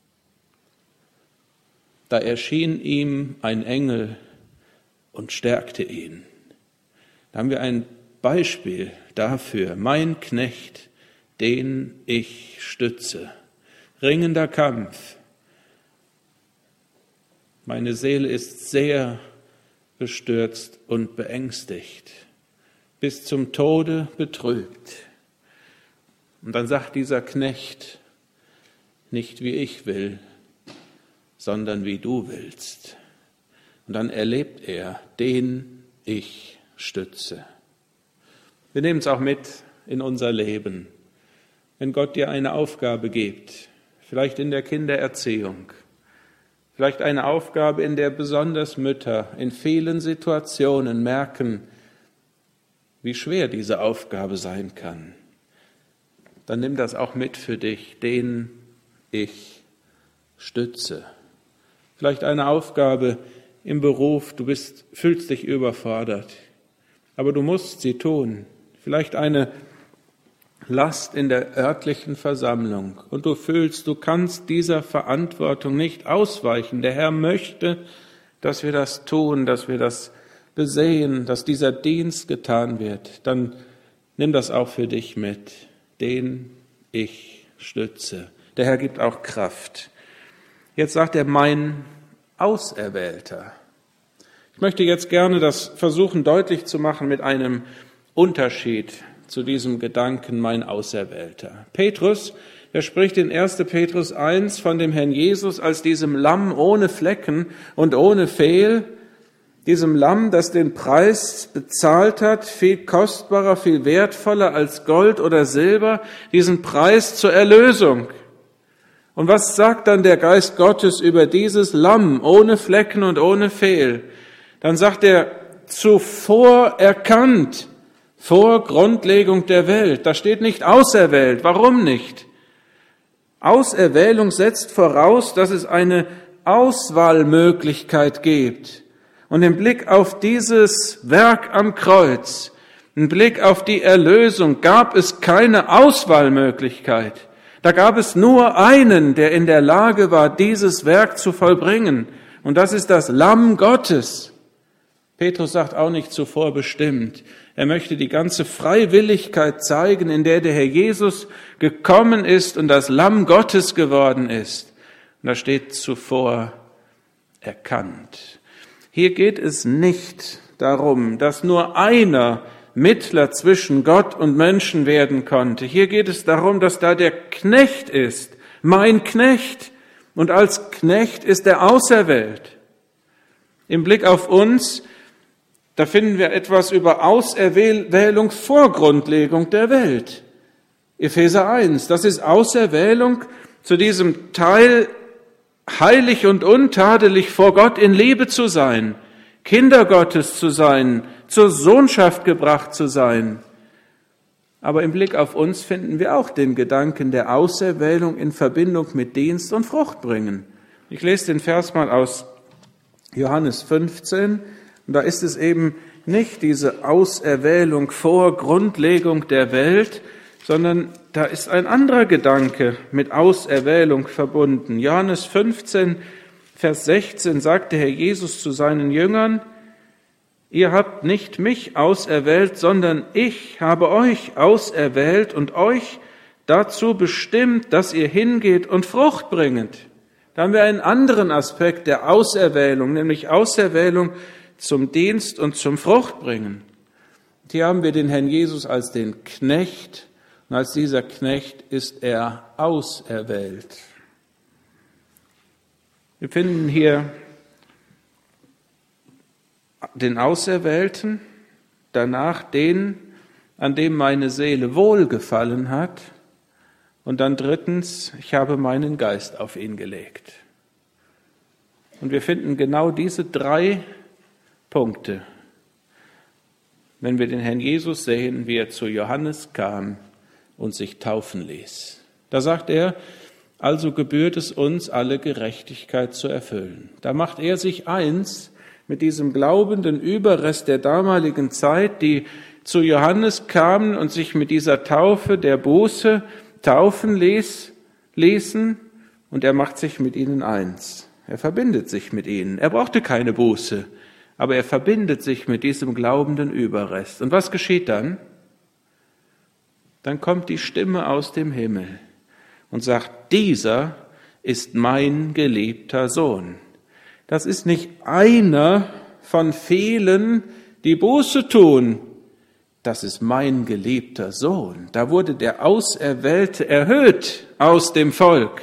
Da erschien ihm ein Engel und stärkte ihn. Da haben wir ein Beispiel dafür, mein Knecht, den ich stütze. Ringender Kampf. Meine Seele ist sehr bestürzt und beängstigt. bis zum Tode betrübt. Und dann sagt dieser Knecht, nicht wie ich will, sondern wie du willst. Und dann erlebt er, den ich stütze. Wir nehmen es auch mit in unser Leben. Wenn Gott dir eine Aufgabe gibt, vielleicht in der Kindererziehung, vielleicht eine Aufgabe, in der besonders Mütter in vielen Situationen merken, wie schwer diese Aufgabe sein kann, dann nimm das auch mit für dich, den ich stütze. Vielleicht eine Aufgabe im Beruf, du fühlst dich überfordert, aber du musst sie tun. Vielleicht eine Last in der örtlichen Versammlung und du fühlst, du kannst dieser Verantwortung nicht ausweichen. Der Herr möchte, dass wir das tun, dass wir das besehen, dass dieser Dienst getan wird. Dann nimm das auch für dich mit, den ich stütze. Der Herr gibt auch Kraft. Jetzt sagt er, mein Auserwählter. Ich möchte jetzt gerne das versuchen deutlich zu machen mit einem Unterschied zu diesem Gedanken, mein Auserwählter. Petrus, der spricht in 1. Petrus 1 von dem Herrn Jesus als diesem Lamm ohne Flecken und ohne Fehl, diesem Lamm, das den Preis bezahlt hat, viel kostbarer, viel wertvoller als Gold oder Silber, diesen Preis zur Erlösung. Und was sagt dann der Geist Gottes über dieses Lamm ohne Flecken und ohne Fehl? Dann sagt er, zuvor erkannt, vor Grundlegung der Welt. Da steht nicht auserwählt. Warum nicht? Auserwählung setzt voraus, dass es eine Auswahlmöglichkeit gibt. Und im Blick auf dieses Werk am Kreuz, im Blick auf die Erlösung, gab es keine Auswahlmöglichkeit. Da gab es nur einen, der in der Lage war, dieses Werk zu vollbringen. Und das ist das Lamm Gottes. Petrus sagt auch nicht zuvor bestimmt. Er möchte die ganze Freiwilligkeit zeigen, in der der Herr Jesus gekommen ist und das Lamm Gottes geworden ist. Und da steht zuvor erkannt. Hier geht es nicht darum, dass nur einer Mittler zwischen Gott und Menschen werden konnte. Hier geht es darum, dass da der Knecht ist, mein Knecht. Und als Knecht ist er auserwählt. Im Blick auf uns, da finden wir etwas über Auserwählung vor Grundlegung der Welt. Epheser 1, das ist Auserwählung zu diesem Teil, heilig und untadelig vor Gott in Liebe zu sein, Kinder Gottes zu sein, zur Sohnschaft gebracht zu sein. Aber im Blick auf uns finden wir auch den Gedanken der Auserwählung in Verbindung mit Dienst und Fruchtbringen. Ich lese den Vers mal aus Johannes 15. Und da ist es eben nicht diese Auserwählung vor Grundlegung der Welt, sondern da ist ein anderer Gedanke mit Auserwählung verbunden. Johannes 15, Vers 16 sagt der Herr Jesus zu seinen Jüngern, ihr habt nicht mich auserwählt, sondern ich habe euch auserwählt und euch dazu bestimmt, dass ihr hingeht und Frucht bringet. Da haben wir einen anderen Aspekt der Auserwählung, nämlich Auserwählung zum Dienst und zum Fruchtbringen. Und hier haben wir den Herrn Jesus als den Knecht und als dieser Knecht ist er auserwählt. Wir finden hier den Auserwählten, danach den, an dem meine Seele wohlgefallen hat und dann drittens, ich habe meinen Geist auf ihn gelegt. Und wir finden genau diese drei Punkte, wenn wir den Herrn Jesus sehen, wie er zu Johannes kam und sich taufen ließ. Da sagt er, also gebührt es uns, alle Gerechtigkeit zu erfüllen. Da macht er sich eins mit diesem glaubenden Überrest der damaligen Zeit, die zu Johannes kamen und sich mit dieser Taufe der Buße taufen ließen, und er macht sich mit ihnen eins. Er verbindet sich mit ihnen. Er brauchte keine Buße, aber er verbindet sich mit diesem glaubenden Überrest. Und was geschieht dann? Dann kommt die Stimme aus dem Himmel und sagt, dieser ist mein geliebter Sohn. Das ist nicht einer von vielen, die Buße tun. das ist mein geliebter Sohn. Da wurde der Auserwählte erhöht aus dem Volk.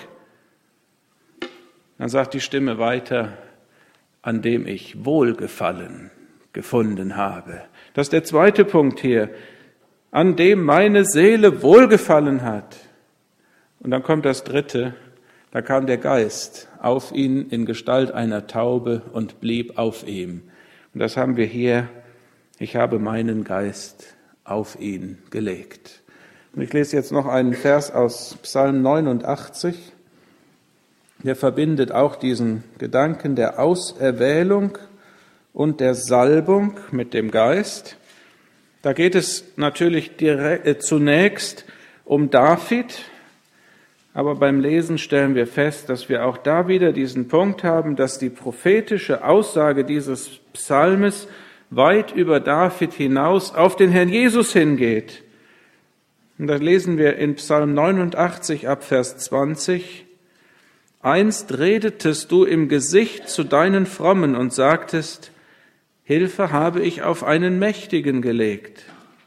Dann sagt die Stimme weiter, an dem ich Wohlgefallen gefunden habe. Das ist der zweite Punkt hier, an dem meine Seele Wohlgefallen hat. Und dann kommt das dritte, da kam der Geist auf ihn in Gestalt einer Taube und blieb auf ihm. Und das haben wir hier, ich habe meinen Geist auf ihn gelegt. Und ich lese jetzt noch einen Vers aus Psalm 89. Der verbindet auch diesen Gedanken der Auserwählung und der Salbung mit dem Geist. Da geht es natürlich zunächst um David, aber beim Lesen stellen wir fest, dass wir auch da wieder diesen Punkt haben, dass die prophetische Aussage dieses Psalmes weit über David hinaus auf den Herrn Jesus hingeht. Und da lesen wir in Psalm 89 ab Vers 20, einst redetest du im Gesicht zu deinen Frommen und sagtest, Hilfe habe ich auf einen Mächtigen gelegt.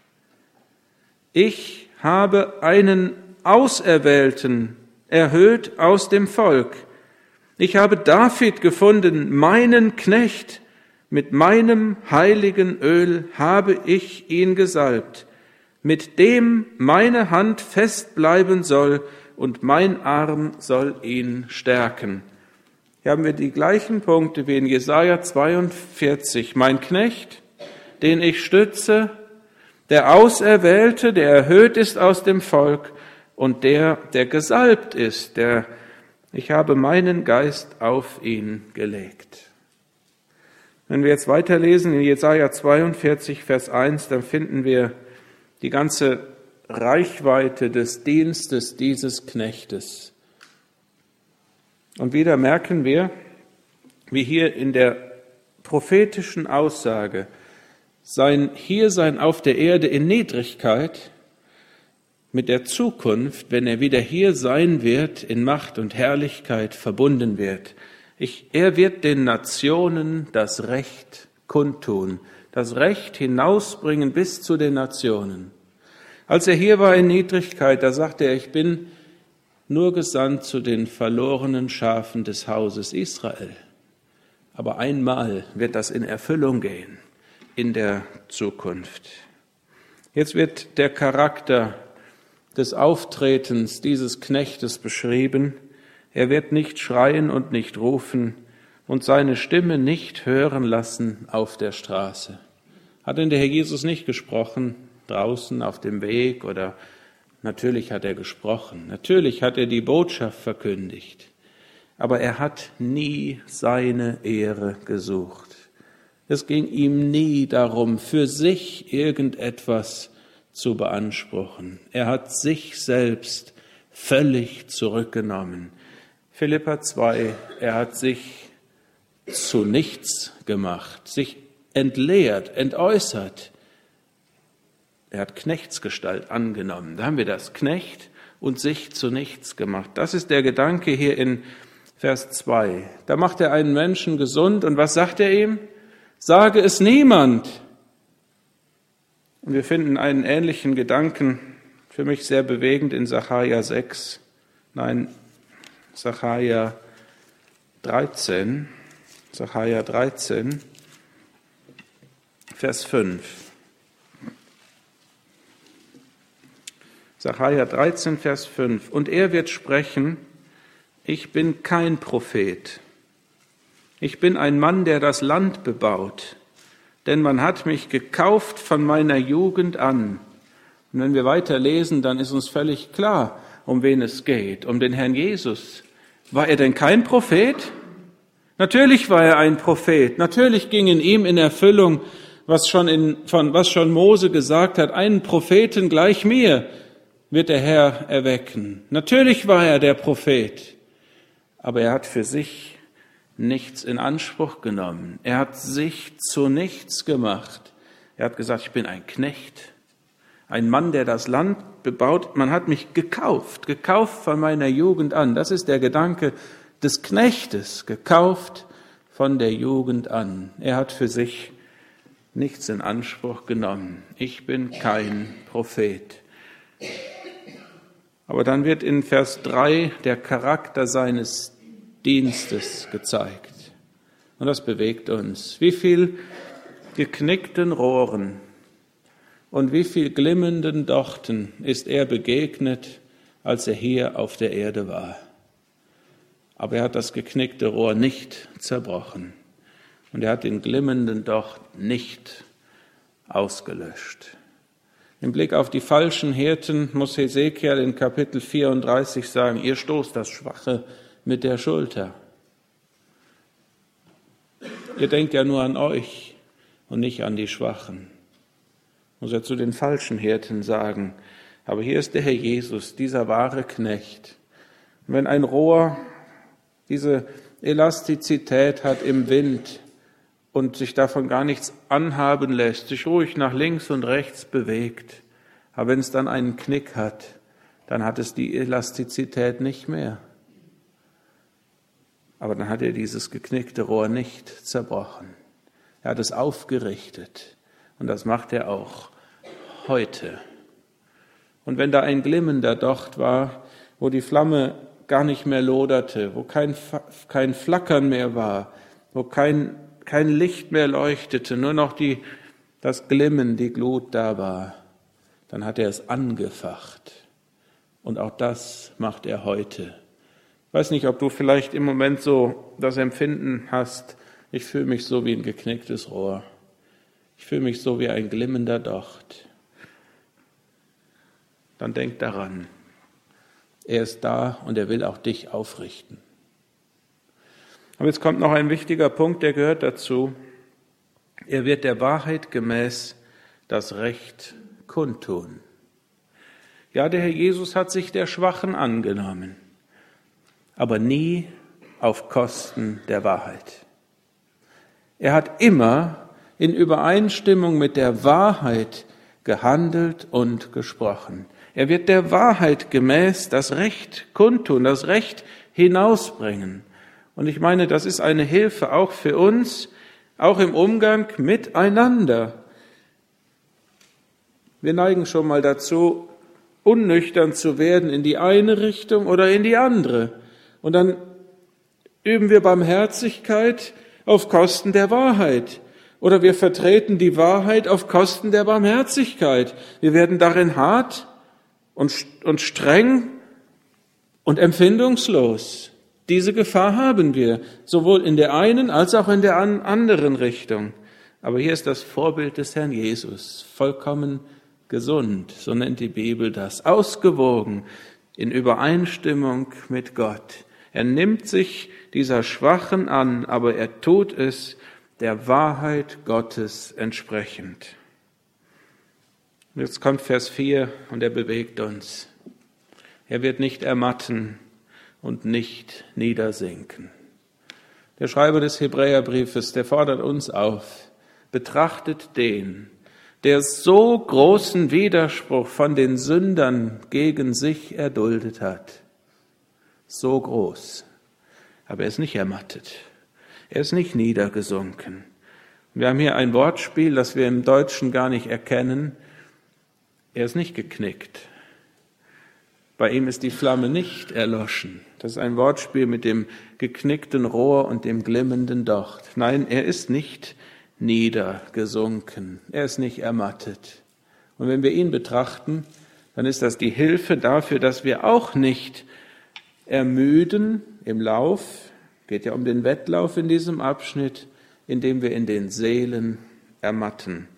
Ich habe einen Auserwählten erhöht aus dem Volk. Ich habe David gefunden, meinen Knecht, mit meinem heiligen Öl habe ich ihn gesalbt, mit dem meine Hand fest bleiben soll und mein Arm soll ihn stärken. Hier haben wir die gleichen Punkte wie in Jesaja 42. Mein Knecht, den ich stütze, der Auserwählte, der erhöht ist aus dem Volk und der gesalbt ist, ich habe meinen Geist auf ihn gelegt. Wenn wir jetzt weiterlesen in Jesaja 42, Vers 1, dann finden wir die ganze Reichweite des Dienstes dieses Knechtes. Und wieder merken wir, wie hier in der prophetischen Aussage sein Hiersein auf der Erde in Niedrigkeit mit der Zukunft, wenn er wieder hier sein wird, in Macht und Herrlichkeit verbunden wird. Er wird den Nationen das Recht kundtun, das Recht hinausbringen bis zu den Nationen. Als er hier war in Niedrigkeit, da sagte er, ich bin nur gesandt zu den verlorenen Schafen des Hauses Israel. Aber einmal wird das in Erfüllung gehen, in der Zukunft. Jetzt wird der Charakter des Auftretens dieses Knechtes beschrieben. Er wird nicht schreien und nicht rufen und seine Stimme nicht hören lassen auf der Straße. Hat denn der Herr Jesus nicht gesprochen, draußen auf dem Weg oder natürlich hat er gesprochen, natürlich hat er die Botschaft verkündigt, aber er hat nie seine Ehre gesucht. Es ging ihm nie darum, für sich irgendetwas zu beanspruchen. Er hat sich selbst völlig zurückgenommen. Philipper 2, er hat sich zu nichts gemacht, sich entleert, entäußert. Er hat Knechtsgestalt angenommen. Da haben wir das, Knecht und sich zu nichts gemacht. Das ist der Gedanke hier in Vers 2. Da macht er einen Menschen gesund und was sagt er ihm? Sage es niemand. Und wir finden einen ähnlichen Gedanken, für mich sehr bewegend in Sacharja 13, Vers 5. Sacharja 13, Vers 5. Und er wird sprechen, ich bin kein Prophet. Ich bin ein Mann, der das Land bebaut. Denn man hat mich gekauft von meiner Jugend an. Und wenn wir weiterlesen, dann ist uns völlig klar, um wen es geht. Um den Herrn Jesus. War er denn kein Prophet? Natürlich war er ein Prophet. Natürlich ging in ihm in Erfüllung, was schon Mose gesagt hat, einen Propheten gleich mir wird der Herr erwecken. Natürlich war er der Prophet, aber er hat für sich nichts in Anspruch genommen. Er hat sich zu nichts gemacht. Er hat gesagt, ich bin ein Knecht, ein Mann, der das Land bebaut. Man hat mich gekauft von meiner Jugend an. Das ist der Gedanke des Knechtes, gekauft von der Jugend an. Er hat für sich nichts in Anspruch genommen. Ich bin kein Prophet. Aber dann wird in Vers 3 der Charakter seines Dienstes gezeigt. Und das bewegt uns. Wie viel geknickten Rohren und wie viel glimmenden Dochten ist er begegnet, als er hier auf der Erde war. Aber er hat das geknickte Rohr nicht zerbrochen. Und er hat den glimmenden Docht nicht ausgelöscht. Im Blick auf die falschen Hirten muss Hesekiel in Kapitel 34 sagen, ihr stoßt das Schwache mit der Schulter. Ihr denkt ja nur an euch und nicht an die Schwachen. Muss er zu den falschen Hirten sagen. Aber hier ist der Herr Jesus, dieser wahre Knecht. Und wenn ein Rohr diese Elastizität hat im Wind und sich davon gar nichts anhaben lässt, sich ruhig nach links und rechts bewegt, aber wenn es dann einen Knick hat, dann hat es die Elastizität nicht mehr. Aber dann hat er dieses geknickte Rohr nicht zerbrochen. Er hat es aufgerichtet und das macht er auch heute. Und wenn da ein glimmender Docht war, wo die Flamme gar nicht mehr loderte, wo kein Flackern mehr war, wo kein Licht mehr leuchtete, nur noch das Glimmen, die Glut da war, dann hat er es angefacht. Und auch das macht er heute. Ich weiß nicht, ob du vielleicht im Moment so das Empfinden hast, ich fühle mich so wie ein geknicktes Rohr. Ich fühle mich so wie ein glimmender Docht. Dann denk daran, er ist da und er will auch dich aufrichten. Aber jetzt kommt noch ein wichtiger Punkt, der gehört dazu. Er wird der Wahrheit gemäß das Recht kundtun. Ja, der Herr Jesus hat sich der Schwachen angenommen, aber nie auf Kosten der Wahrheit. Er hat immer in Übereinstimmung mit der Wahrheit gehandelt und gesprochen. Er wird der Wahrheit gemäß das Recht kundtun, das Recht hinausbringen. Und ich meine, das ist eine Hilfe auch für uns, auch im Umgang miteinander. Wir neigen schon mal dazu, unnüchtern zu werden in die eine Richtung oder in die andere. Und dann üben wir Barmherzigkeit auf Kosten der Wahrheit. Oder wir vertreten die Wahrheit auf Kosten der Barmherzigkeit. Wir werden darin hart und streng und empfindungslos. Diese Gefahr haben wir, sowohl in der einen als auch in der anderen Richtung. Aber hier ist das Vorbild des Herrn Jesus, vollkommen gesund, so nennt die Bibel das, ausgewogen, in Übereinstimmung mit Gott. Er nimmt sich dieser Schwachen an, aber er tut es der Wahrheit Gottes entsprechend. Und jetzt kommt Vers 4 und er bewegt uns. Er wird nicht ermatten und nicht niedersinken. Der Schreiber des Hebräerbriefes, der fordert uns auf, betrachtet den, der so großen Widerspruch von den Sündern gegen sich erduldet hat. So groß. Aber er ist nicht ermattet. Er ist nicht niedergesunken. Wir haben hier ein Wortspiel, das wir im Deutschen gar nicht erkennen. Er ist nicht geknickt. Bei ihm ist die Flamme nicht erloschen. Das ist ein Wortspiel mit dem geknickten Rohr und dem glimmenden Docht. Nein, er ist nicht niedergesunken. Er ist nicht ermattet. Und wenn wir ihn betrachten, dann ist das die Hilfe dafür, dass wir auch nicht ermüden im Lauf. Geht ja um den Wettlauf in diesem Abschnitt, indem wir in den Seelen ermatten.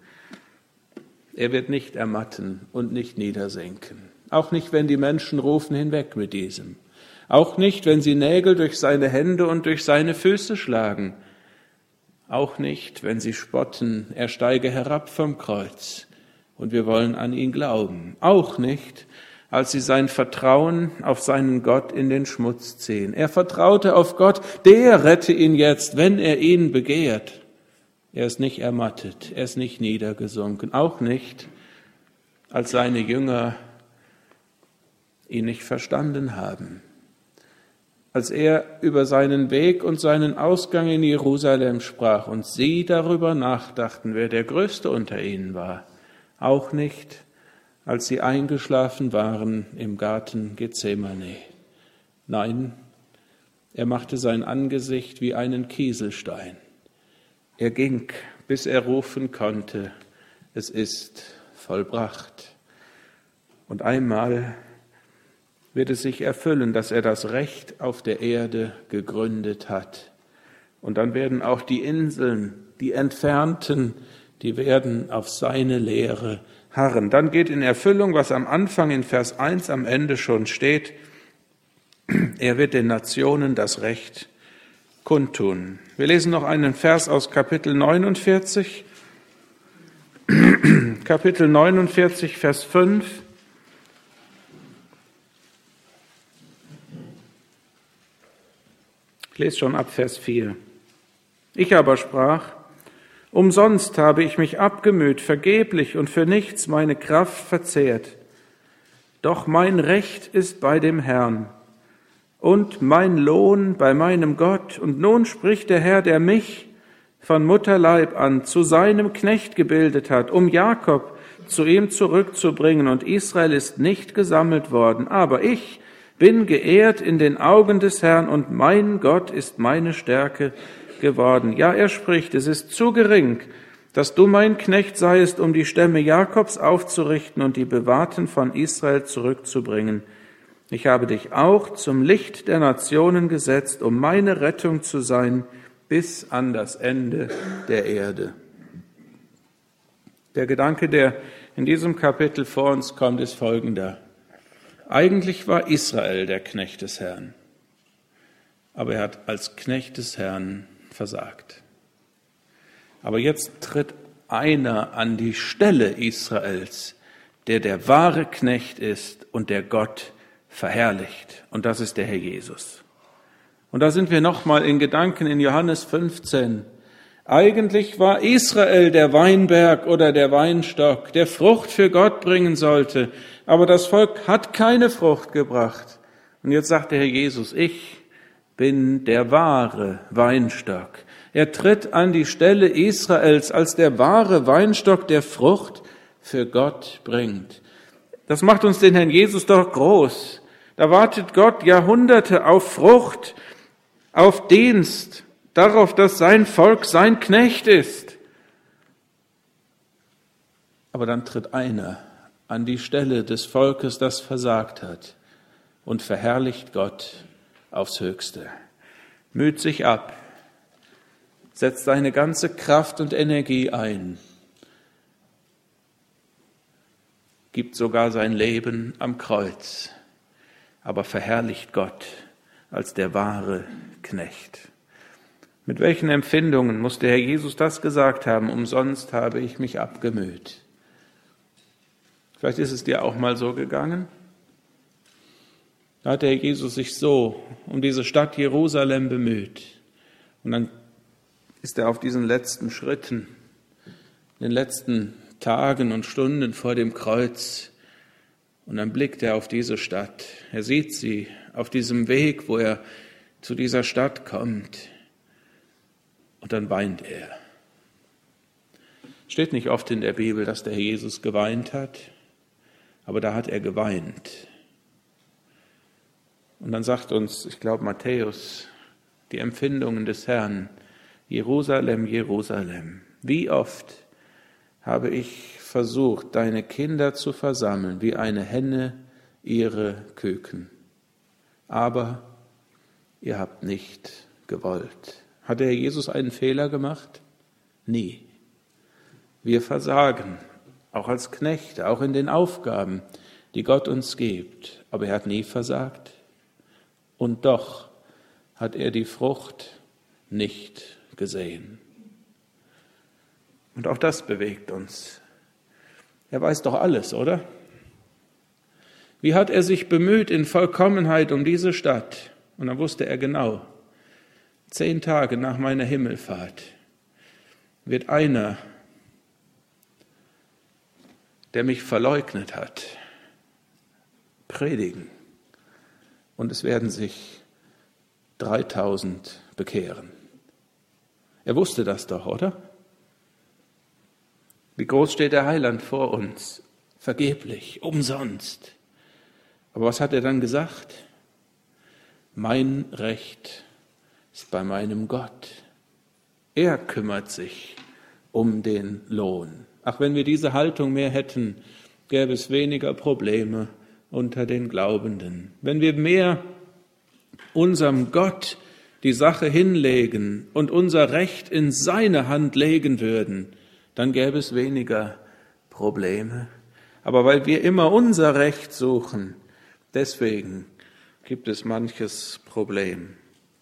Er wird nicht ermatten und nicht niedersinken. Auch nicht, wenn die Menschen rufen, hinweg mit diesem. Auch nicht, wenn sie Nägel durch seine Hände und durch seine Füße schlagen. Auch nicht, wenn sie spotten, er steige herab vom Kreuz und wir wollen an ihn glauben. Auch nicht, als sie sein Vertrauen auf seinen Gott in den Schmutz ziehen. Er vertraute auf Gott, der rette ihn jetzt, wenn er ihn begehrt. Er ist nicht ermattet, er ist nicht niedergesunken. Auch nicht, als seine Jünger ihn nicht verstanden haben. als er über seinen Weg und seinen Ausgang in Jerusalem sprach und sie darüber nachdachten, wer der Größte unter ihnen war. Auch nicht, als sie eingeschlafen waren im Garten Gethsemane. Nein, er machte sein Angesicht wie einen Kieselstein. Er ging, bis er rufen konnte, es ist vollbracht. Und einmal wird es sich erfüllen, dass er das Recht auf der Erde gegründet hat. Und dann werden auch die Inseln, die Entfernten, die werden auf seine Lehre harren. Dann geht in Erfüllung, was am Anfang in Vers 1 am Ende schon steht, er wird den Nationen das Recht kundtun. Wir lesen noch einen Vers aus Kapitel 49. Kapitel 49, Vers 5. Ich lese schon ab Vers 4. Ich aber sprach, umsonst habe ich mich abgemüht, vergeblich und für nichts meine Kraft verzehrt. Doch mein Recht ist bei dem Herrn und mein Lohn bei meinem Gott. Und nun spricht der Herr, der mich von Mutterleib an zu seinem Knecht gebildet hat, um Jakob zu ihm zurückzubringen. Und Israel ist nicht gesammelt worden. Aber ich bin geehrt in den Augen des Herrn und mein Gott ist meine Stärke geworden. Ja, er spricht, es ist zu gering, dass du mein Knecht seiest, um die Stämme Jakobs aufzurichten und die Bewahrten von Israel zurückzubringen. Ich habe dich auch zum Licht der Nationen gesetzt, um meine Rettung zu sein, bis an das Ende der Erde. Der Gedanke, der in diesem Kapitel vor uns kommt, ist folgender. Eigentlich war Israel der Knecht des Herrn, aber er hat als Knecht des Herrn versagt. Aber jetzt tritt einer an die Stelle Israels, der wahre Knecht ist und der Gott verherrlicht. Und das ist der Herr Jesus. Und da sind wir nochmal in Gedanken in Johannes 15. Eigentlich war Israel der Weinberg oder der Weinstock, der Frucht für Gott bringen sollte. Aber das Volk hat keine Frucht gebracht. Und jetzt sagt der Herr Jesus, ich bin der wahre Weinstock. Er tritt an die Stelle Israels als der wahre Weinstock, der Frucht für Gott bringt. Das macht uns den Herrn Jesus doch groß. Da wartet Gott Jahrhunderte auf Frucht, auf Dienst, darauf, dass sein Volk sein Knecht ist. Aber dann tritt einer an die Stelle des Volkes, das versagt hat, und verherrlicht Gott aufs Höchste. Müht sich ab, setzt seine ganze Kraft und Energie ein, gibt sogar sein Leben am Kreuz, aber verherrlicht Gott als der wahre Knecht. Mit welchen Empfindungen muss der Herr Jesus das gesagt haben? Umsonst habe ich mich abgemüht. Vielleicht ist es dir auch mal so gegangen. Da hat der Herr Jesus sich so um diese Stadt Jerusalem bemüht. Und dann ist er auf diesen letzten Schritten, in den letzten Tagen und Stunden vor dem Kreuz. Und dann blickt er auf diese Stadt. Er sieht sie auf diesem Weg, wo er zu dieser Stadt kommt. Und dann weint er. Steht nicht oft in der Bibel, dass der Herr Jesus geweint hat, aber da hat er geweint. Und dann sagt uns, ich glaube Matthäus, die Empfindungen des Herrn, Jerusalem, Jerusalem, wie oft habe ich versucht, deine Kinder zu versammeln, wie eine Henne ihre Küken. Aber ihr habt nicht gewollt. Hat der Herr Jesus einen Fehler gemacht? Nie. Wir versagen, auch als Knechte, auch in den Aufgaben, die Gott uns gibt. Aber er hat nie versagt. Und doch hat er die Frucht nicht gesehen. Und auch das bewegt uns. Er weiß doch alles, oder? Wie hat er sich bemüht in Vollkommenheit um diese Stadt? Und dann wusste er genau, 10 Tage nach meiner Himmelfahrt wird einer, der mich verleugnet hat, predigen. Und es werden sich 3000 bekehren. Er wusste das doch, oder? Wie groß steht der Heiland vor uns? Vergeblich, umsonst. Aber was hat er dann gesagt? Mein Recht ist bei meinem Gott. Er kümmert sich um den Lohn. Ach, wenn wir diese Haltung mehr hätten, gäbe es weniger Probleme unter den Glaubenden. Wenn wir mehr unserem Gott die Sache hinlegen und unser Recht in seine Hand legen würden, dann gäbe es weniger Probleme. Aber weil wir immer unser Recht suchen, deswegen gibt es manches Problem.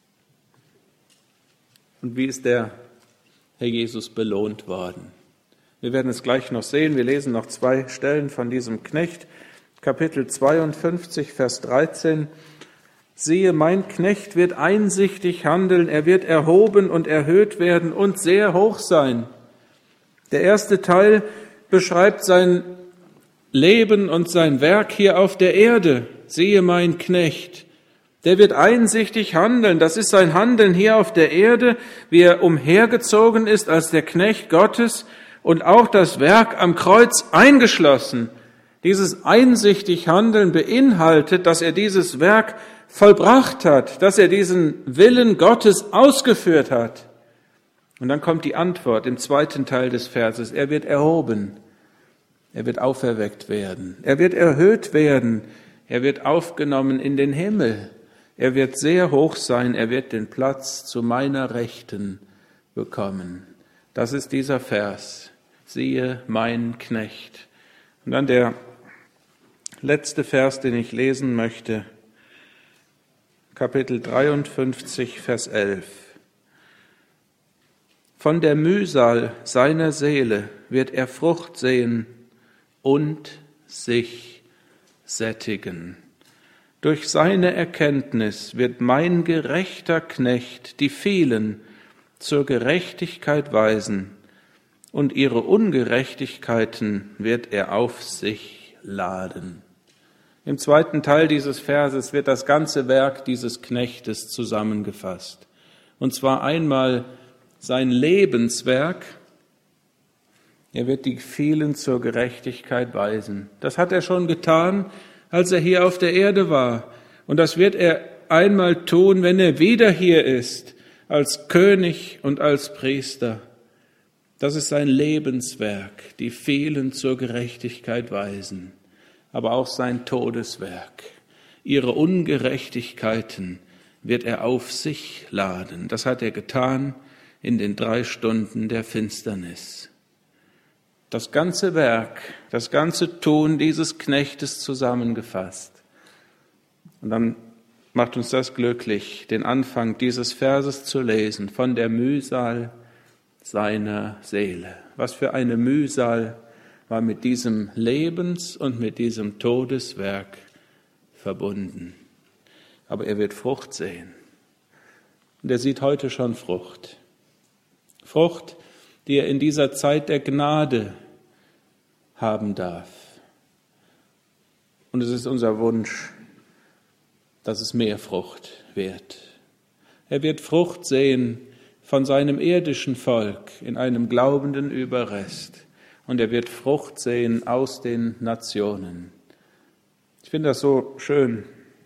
Und wie ist der Herr Jesus belohnt worden? Wir werden es gleich noch sehen. Wir lesen noch 2 Stellen von diesem Knecht. Kapitel 52, Vers 13. Siehe, mein Knecht wird einsichtig handeln, er wird erhoben und erhöht werden und sehr hoch sein. Der erste Teil beschreibt sein Leben und sein Werk hier auf der Erde. Siehe, mein Knecht. Der wird einsichtig handeln. Das ist sein Handeln hier auf der Erde, wie er umhergezogen ist als der Knecht Gottes und auch das Werk am Kreuz eingeschlossen. Dieses einsichtig Handeln beinhaltet, dass er dieses Werk vollbracht hat, dass er diesen Willen Gottes ausgeführt hat. Und dann kommt die Antwort im 2. Teil des Verses. Er wird erhoben, er wird auferweckt werden, er wird erhöht werden, er wird aufgenommen in den Himmel, er wird sehr hoch sein, er wird den Platz zu meiner Rechten bekommen. Das ist dieser Vers. Siehe, mein Knecht. Und dann der letzte Vers, den ich lesen möchte. Kapitel 53, Vers 11. Von der Mühsal seiner Seele wird er Frucht sehen und sich sättigen. Durch seine Erkenntnis wird mein gerechter Knecht die vielen zur Gerechtigkeit weisen, und ihre Ungerechtigkeiten wird er auf sich laden. Im 2. Teil dieses Verses wird das ganze Werk dieses Knechtes zusammengefasst. Und zwar einmal sein Lebenswerk. Er wird die vielen zur Gerechtigkeit weisen. Das hat er schon getan, als er hier auf der Erde war. Und das wird er einmal tun, wenn er wieder hier ist, als König und als Priester. Das ist sein Lebenswerk, die vielen zur Gerechtigkeit weisen. Aber auch sein Todeswerk. Ihre Ungerechtigkeiten wird er auf sich laden. Das hat er getan in den 3 Stunden der Finsternis. Das ganze Werk, das ganze Tun dieses Knechtes zusammengefasst. Und dann macht uns das glücklich, den Anfang dieses Verses zu lesen, von der Mühsal seiner Seele. Was für eine Mühsal war mit diesem Lebens- und mit diesem Todeswerk verbunden. Aber er wird Frucht sehen. Und er sieht heute schon Frucht. Frucht, die er in dieser Zeit der Gnade haben darf. Und es ist unser Wunsch, dass es mehr Frucht wird. Er wird Frucht sehen von seinem irdischen Volk in einem glaubenden Überrest. Und er wird Frucht sehen aus den Nationen. Ich finde das so schön.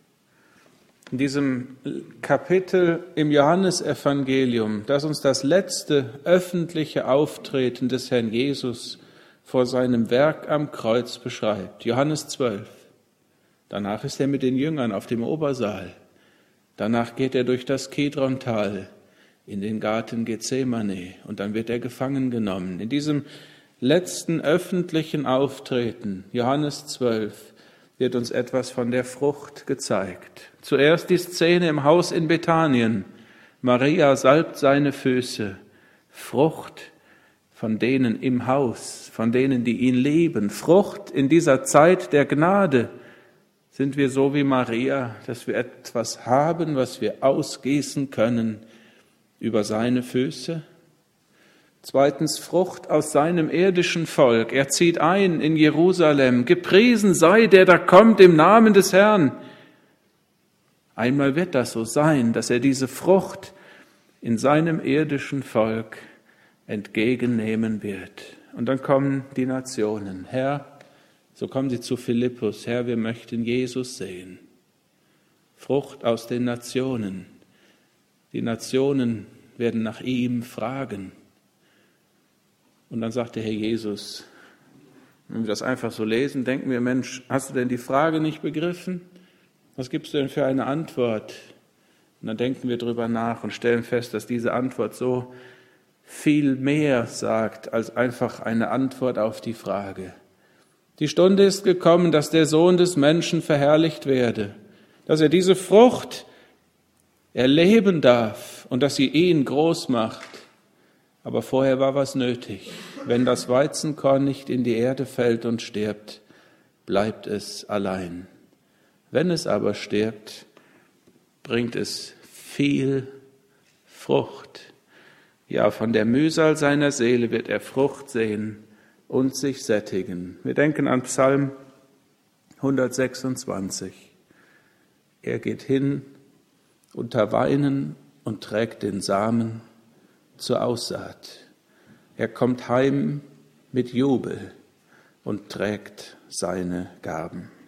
In diesem Kapitel im Johannesevangelium, das uns das letzte öffentliche Auftreten des Herrn Jesus vor seinem Werk am Kreuz beschreibt. Johannes 12. Danach ist er mit den Jüngern auf dem Obersaal. Danach geht er durch das Kidrontal in den Garten Gethsemane und dann wird er gefangen genommen. In diesem letzten öffentlichen Auftreten, Johannes 12, wird uns etwas von der Frucht gezeigt. Zuerst die Szene im Haus in Bethanien. Maria salbt seine Füße. Frucht von denen im Haus, von denen, die ihn lieben. Frucht in dieser Zeit der Gnade. Sind wir so wie Maria, dass wir etwas haben, was wir ausgießen können über seine Füße? Zweitens, Frucht aus seinem irdischen Volk. Er zieht ein in Jerusalem. Gepriesen sei der da kommt im Namen des Herrn. Einmal wird das so sein, dass er diese Frucht in seinem irdischen Volk entgegennehmen wird. Und dann kommen die Nationen. Herr, so kommen sie zu Philippus. Herr, wir möchten Jesus sehen. Frucht aus den Nationen. Die Nationen werden nach ihm fragen. Und dann sagt der Herr Jesus, wenn wir das einfach so lesen, denken wir, Mensch, hast du denn die Frage nicht begriffen? Was gibst du denn für eine Antwort? Und dann denken wir drüber nach und stellen fest, dass diese Antwort so viel mehr sagt als einfach eine Antwort auf die Frage. Die Stunde ist gekommen, dass der Sohn des Menschen verherrlicht werde, dass er diese Frucht erleben darf und dass sie ihn groß macht. Aber vorher war was nötig. Wenn das Weizenkorn nicht in die Erde fällt und stirbt, bleibt es allein. Wenn es aber stirbt, bringt es viel Frucht. Ja, von der Mühsal seiner Seele wird er Frucht sehen und sich sättigen. Wir denken an Psalm 126. Er geht hin unter Weinen und trägt den Samen zur Aussaat. Er kommt heim mit Jubel und trägt seine Gaben.